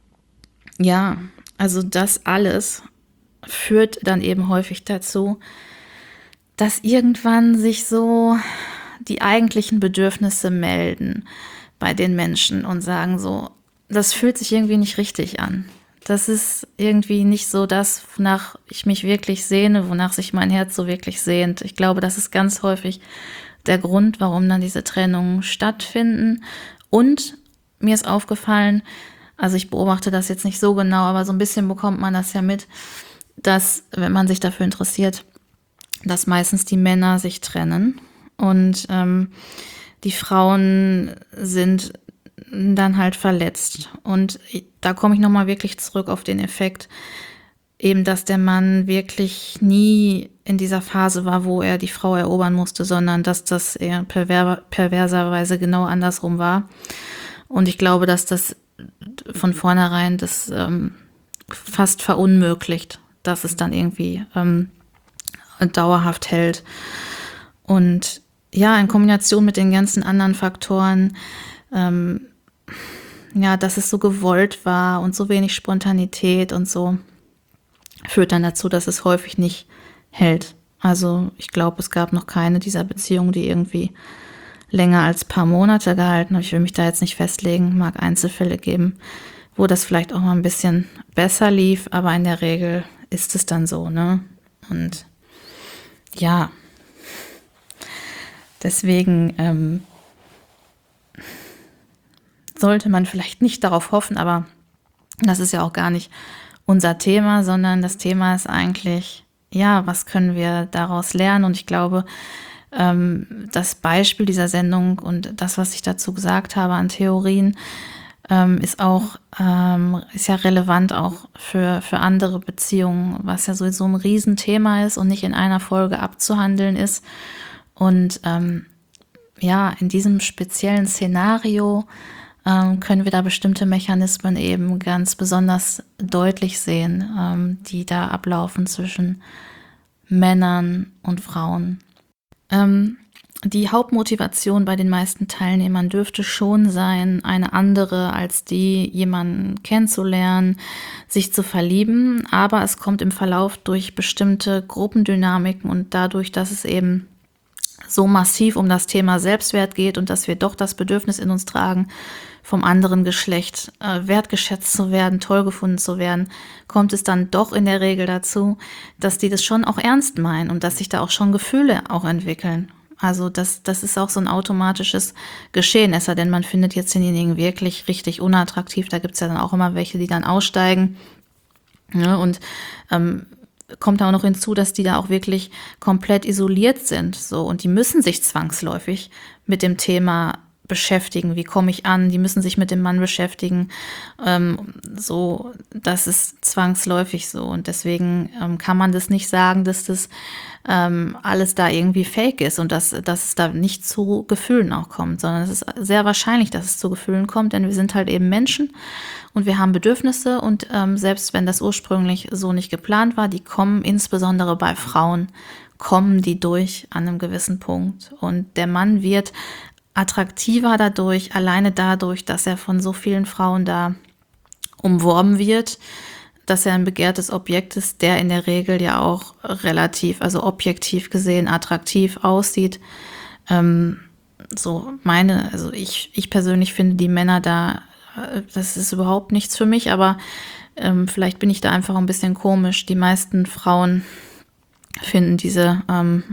ja, also das alles führt dann eben häufig dazu, dass irgendwann sich so die eigentlichen Bedürfnisse melden bei den Menschen und sagen so, das fühlt sich irgendwie nicht richtig an. Das ist irgendwie nicht so das, wonach ich mich wirklich sehne, wonach sich mein Herz so wirklich sehnt. Ich glaube, das ist ganz häufig der Grund, warum dann diese Trennungen stattfinden. Und mir ist aufgefallen, also ich beobachte das jetzt nicht so genau, aber so ein bisschen bekommt man das ja mit, dass, wenn man sich dafür interessiert, dass meistens die Männer sich trennen. Und ähm, die Frauen sind dann halt verletzt. Und da komme ich nochmal wirklich zurück auf den Effekt, eben, dass der Mann wirklich nie in dieser Phase war, wo er die Frau erobern musste, sondern dass das eher perver- perverserweise genau andersrum war. Und ich glaube, dass das von vornherein das ähm, fast verunmöglicht, dass es dann irgendwie ähm, dauerhaft hält. Und ja, in Kombination mit den ganzen anderen Faktoren, ähm, ja, dass es so gewollt war und so wenig Spontanität und so, führt dann dazu, dass es häufig nicht hält. Also ich glaube, es gab noch keine dieser Beziehungen, die irgendwie länger als ein paar Monate gehalten haben. Ich will mich da jetzt nicht festlegen, mag Einzelfälle geben, wo das vielleicht auch mal ein bisschen besser lief, aber in der Regel ist es dann so, ne? Und ja, deswegen ähm, sollte man vielleicht nicht darauf hoffen, aber das ist ja auch gar nicht unser Thema, sondern das Thema ist eigentlich, ja, was können wir daraus lernen? Und ich glaube, ähm, das Beispiel dieser Sendung und das, was ich dazu gesagt habe an Theorien, ähm, ist auch, ähm, ist ja relevant auch für, für andere Beziehungen, was ja sowieso ein Riesenthema ist und nicht in einer Folge abzuhandeln ist. Und ähm, ja, in diesem speziellen Szenario ähm, können wir da bestimmte Mechanismen eben ganz besonders deutlich sehen, ähm, die da ablaufen zwischen Männern und Frauen. Ähm, die Hauptmotivation bei den meisten Teilnehmern dürfte schon sein, eine andere als die, jemanden kennenzulernen, sich zu verlieben, aber es kommt im Verlauf durch bestimmte Gruppendynamiken und dadurch, dass es eben so massiv um das Thema Selbstwert geht und dass wir doch das Bedürfnis in uns tragen, vom anderen Geschlecht äh, wertgeschätzt zu werden, toll gefunden zu werden, kommt es dann doch in der Regel dazu, dass die das schon auch ernst meinen und dass sich da auch schon Gefühle auch entwickeln. Also das, das ist auch so ein automatisches Geschehen, es sei denn, man findet jetzt denjenigen wirklich richtig unattraktiv. Da gibt es ja dann auch immer welche, die dann aussteigen. Ja, und ähm, kommt da auch noch hinzu, dass die da auch wirklich komplett isoliert sind. So, und die müssen sich zwangsläufig mit dem Thema beschäftigen. Wie komme ich an? Die müssen sich mit dem Mann beschäftigen. Ähm, so, das ist zwangsläufig so. Und deswegen ähm, kann man das nicht sagen, dass das ähm, alles da irgendwie fake ist und dass, dass es da nicht zu Gefühlen auch kommt, sondern es ist sehr wahrscheinlich, dass es zu Gefühlen kommt, denn wir sind halt eben Menschen und wir haben Bedürfnisse und ähm, selbst wenn das ursprünglich so nicht geplant war, die kommen insbesondere bei Frauen, kommen die durch an einem gewissen Punkt. Und der Mann wird attraktiver dadurch, alleine dadurch, dass er von so vielen Frauen da umworben wird, dass er ein begehrtes Objekt ist, der in der Regel ja auch relativ, also objektiv gesehen, attraktiv aussieht. Ähm, so meine, also ich, ich persönlich finde die Männer da, äh, das ist überhaupt nichts für mich, aber ähm, vielleicht bin ich da einfach ein bisschen komisch. Die meisten Frauen finden diese ähm,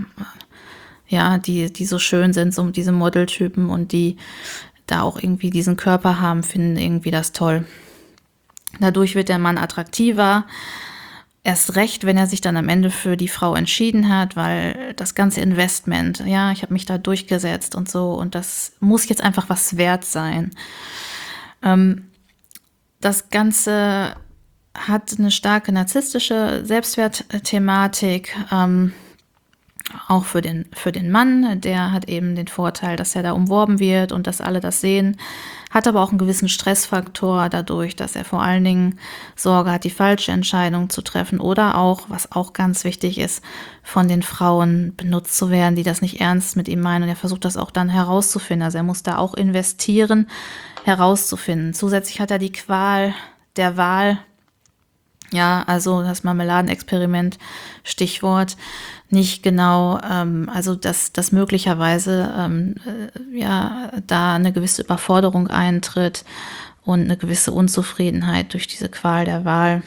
ja, die, die so schön sind, so diese Modeltypen und die da auch irgendwie diesen Körper haben, finden irgendwie das toll. Dadurch wird der Mann attraktiver, erst recht, wenn er sich dann am Ende für die Frau entschieden hat, weil das ganze Investment, ja, ich habe mich da durchgesetzt und so und das muss jetzt einfach was wert sein. Ähm, das Ganze hat eine starke narzisstische Selbstwertthematik, ähm, auch für den, für den Mann, der hat eben den Vorteil, dass er da umworben wird und dass alle das sehen, hat aber auch einen gewissen Stressfaktor dadurch, dass er vor allen Dingen Sorge hat, die falsche Entscheidung zu treffen oder auch, was auch ganz wichtig ist, von den Frauen benutzt zu werden, die das nicht ernst mit ihm meinen und er versucht das auch dann herauszufinden, also er muss da auch investieren, herauszufinden. Zusätzlich hat er die Qual der Wahl, ja, also das Marmeladenexperiment, Stichwort, nicht genau, ähm, also dass, dass möglicherweise ähm, äh, ja da eine gewisse Überforderung eintritt und eine gewisse Unzufriedenheit durch diese Qual der Wahl.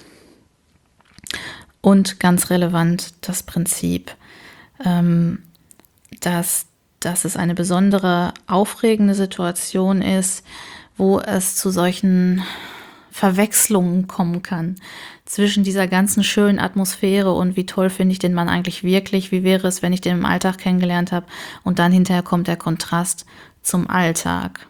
Und ganz relevant das Prinzip, ähm, dass, dass es eine besondere aufregende Situation ist, wo es zu solchen Verwechslungen kommen kann zwischen dieser ganzen schönen Atmosphäre und wie toll finde ich den Mann eigentlich wirklich, wie wäre es, wenn ich den im Alltag kennengelernt habe und dann hinterher kommt der Kontrast zum Alltag.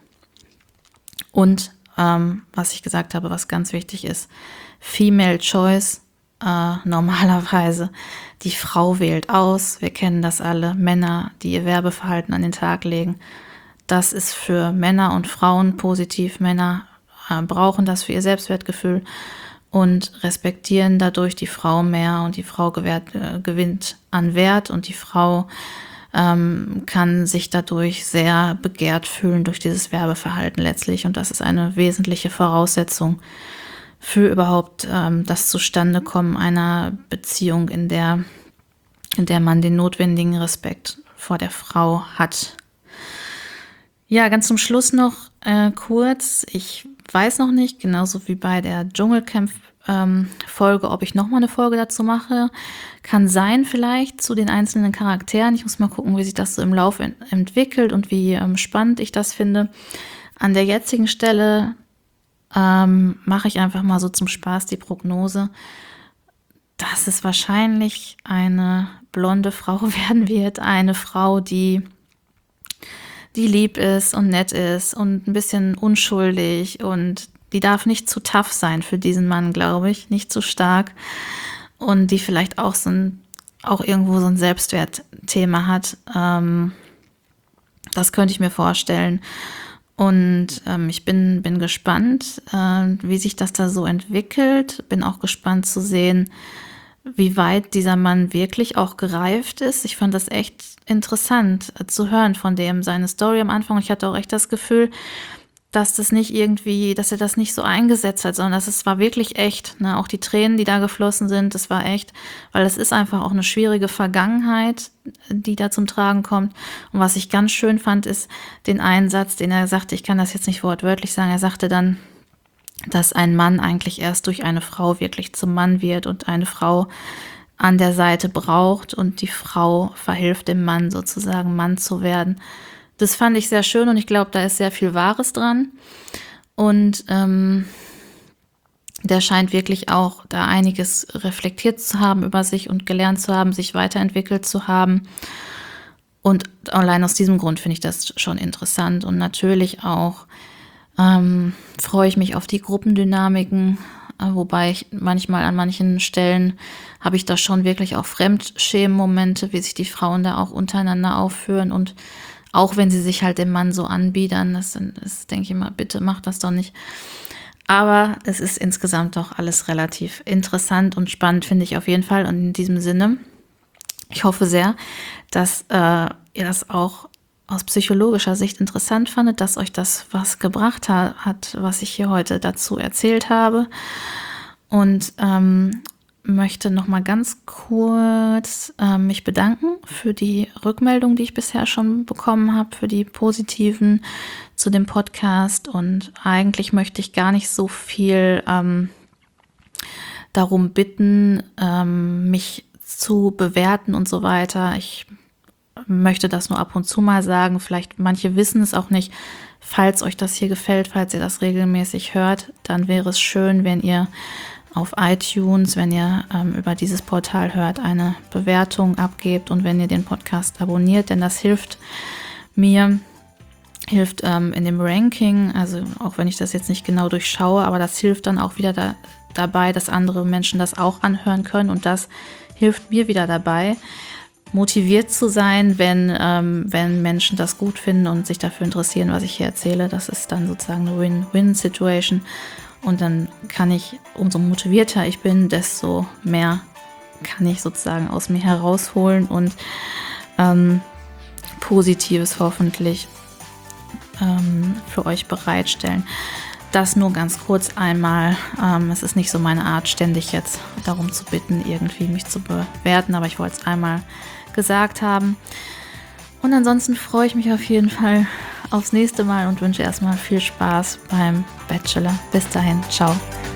Und ähm, was ich gesagt habe, was ganz wichtig ist, Female Choice, äh, normalerweise, die Frau wählt aus, wir kennen das alle, Männer, die ihr Werbeverhalten an den Tag legen, das ist für Männer und Frauen positiv, Männer brauchen das für ihr Selbstwertgefühl und respektieren dadurch die Frau mehr und die Frau gewährt, äh, gewinnt an Wert und die Frau ähm, kann sich dadurch sehr begehrt fühlen durch dieses Werbeverhalten letztlich und das ist eine wesentliche Voraussetzung für überhaupt ähm, das Zustandekommen einer Beziehung, in der, in der man den notwendigen Respekt vor der Frau hat. Ja, ganz zum Schluss noch äh, kurz, ich weiß noch nicht, genauso wie bei der Dschungelcamp-Folge, ob ich nochmal eine Folge dazu mache. Kann sein vielleicht zu den einzelnen Charakteren. Ich muss mal gucken, wie sich das so im Lauf ent- entwickelt und wie ähm, spannend ich das finde. An der jetzigen Stelle ähm, mache ich einfach mal so zum Spaß die Prognose, dass es wahrscheinlich eine blonde Frau werden wird. Eine Frau, die die lieb ist und nett ist und ein bisschen unschuldig und die darf nicht zu tough sein für diesen Mann, glaube ich, nicht zu stark und die vielleicht auch so ein, auch irgendwo so ein Selbstwertthema hat. Ähm, das könnte ich mir vorstellen und ähm, ich bin, bin gespannt, äh, wie sich das da so entwickelt, bin auch gespannt zu sehen, wie weit dieser Mann wirklich auch gereift ist. Ich fand das echt interessant zu hören von dem, seine Story am Anfang. Ich hatte auch echt das Gefühl, dass das nicht irgendwie, dass er das nicht so eingesetzt hat, sondern dass es war wirklich echt, ne? Auch die Tränen, die da geflossen sind, das war echt, weil es ist einfach auch eine schwierige Vergangenheit, die da zum Tragen kommt. Und was ich ganz schön fand, ist den einen Satz, den er sagte, ich kann das jetzt nicht wortwörtlich sagen, er sagte dann, dass ein Mann eigentlich erst durch eine Frau wirklich zum Mann wird und eine Frau an der Seite braucht und die Frau verhilft dem Mann sozusagen, Mann zu werden. Das fand ich sehr schön und ich glaube, da ist sehr viel Wahres dran. Und ähm, der scheint wirklich auch da einiges reflektiert zu haben über sich und gelernt zu haben, sich weiterentwickelt zu haben. Und allein aus diesem Grund finde ich das schon interessant. Und natürlich auch ähm, freue ich mich auf die Gruppendynamiken, äh, wobei ich manchmal an manchen Stellen habe ich da schon wirklich auch Fremdschämen-Momente, wie sich die Frauen da auch untereinander aufführen und auch wenn sie sich halt dem Mann so anbiedern, das, das denke ich immer, bitte macht das doch nicht. Aber es ist insgesamt doch alles relativ interessant und spannend, finde ich auf jeden Fall. Und in diesem Sinne, ich hoffe sehr, dass äh, ihr das auch aus psychologischer Sicht interessant fandet, dass euch das was gebracht ha- hat, was ich hier heute dazu erzählt habe. Und ähm, möchte noch mal ganz kurz äh, mich bedanken für die Rückmeldung, die ich bisher schon bekommen habe, für die positiven zu dem Podcast. Und eigentlich möchte ich gar nicht so viel ähm, darum bitten, ähm, mich zu bewerten und so weiter. Ich möchte das nur ab und zu mal sagen. Vielleicht manche wissen es auch nicht. Falls euch das hier gefällt, falls ihr das regelmäßig hört, dann wäre es schön, wenn ihr auf iTunes, wenn ihr ähm, über dieses Portal hört, eine Bewertung abgebt und wenn ihr den Podcast abonniert, denn das hilft mir, hilft ähm, in dem Ranking, also auch wenn ich das jetzt nicht genau durchschaue, aber das hilft dann auch wieder da, dabei, dass andere Menschen das auch anhören können und das hilft mir wieder dabei, motiviert zu sein, wenn, ähm, wenn Menschen das gut finden und sich dafür interessieren, was ich hier erzähle. Das ist dann sozusagen eine Win-Win-Situation. Und dann kann ich, umso motivierter ich bin, desto mehr kann ich sozusagen aus mir herausholen und ähm, Positives hoffentlich ähm, für euch bereitstellen. Das nur ganz kurz einmal. Ähm, es ist nicht so meine Art, ständig jetzt darum zu bitten, irgendwie mich zu bewerten, aber ich wollte es einmal gesagt haben. Und ansonsten freue ich mich auf jeden Fall aufs nächste Mal und wünsche erstmal viel Spaß beim Bachelor. Bis dahin, ciao.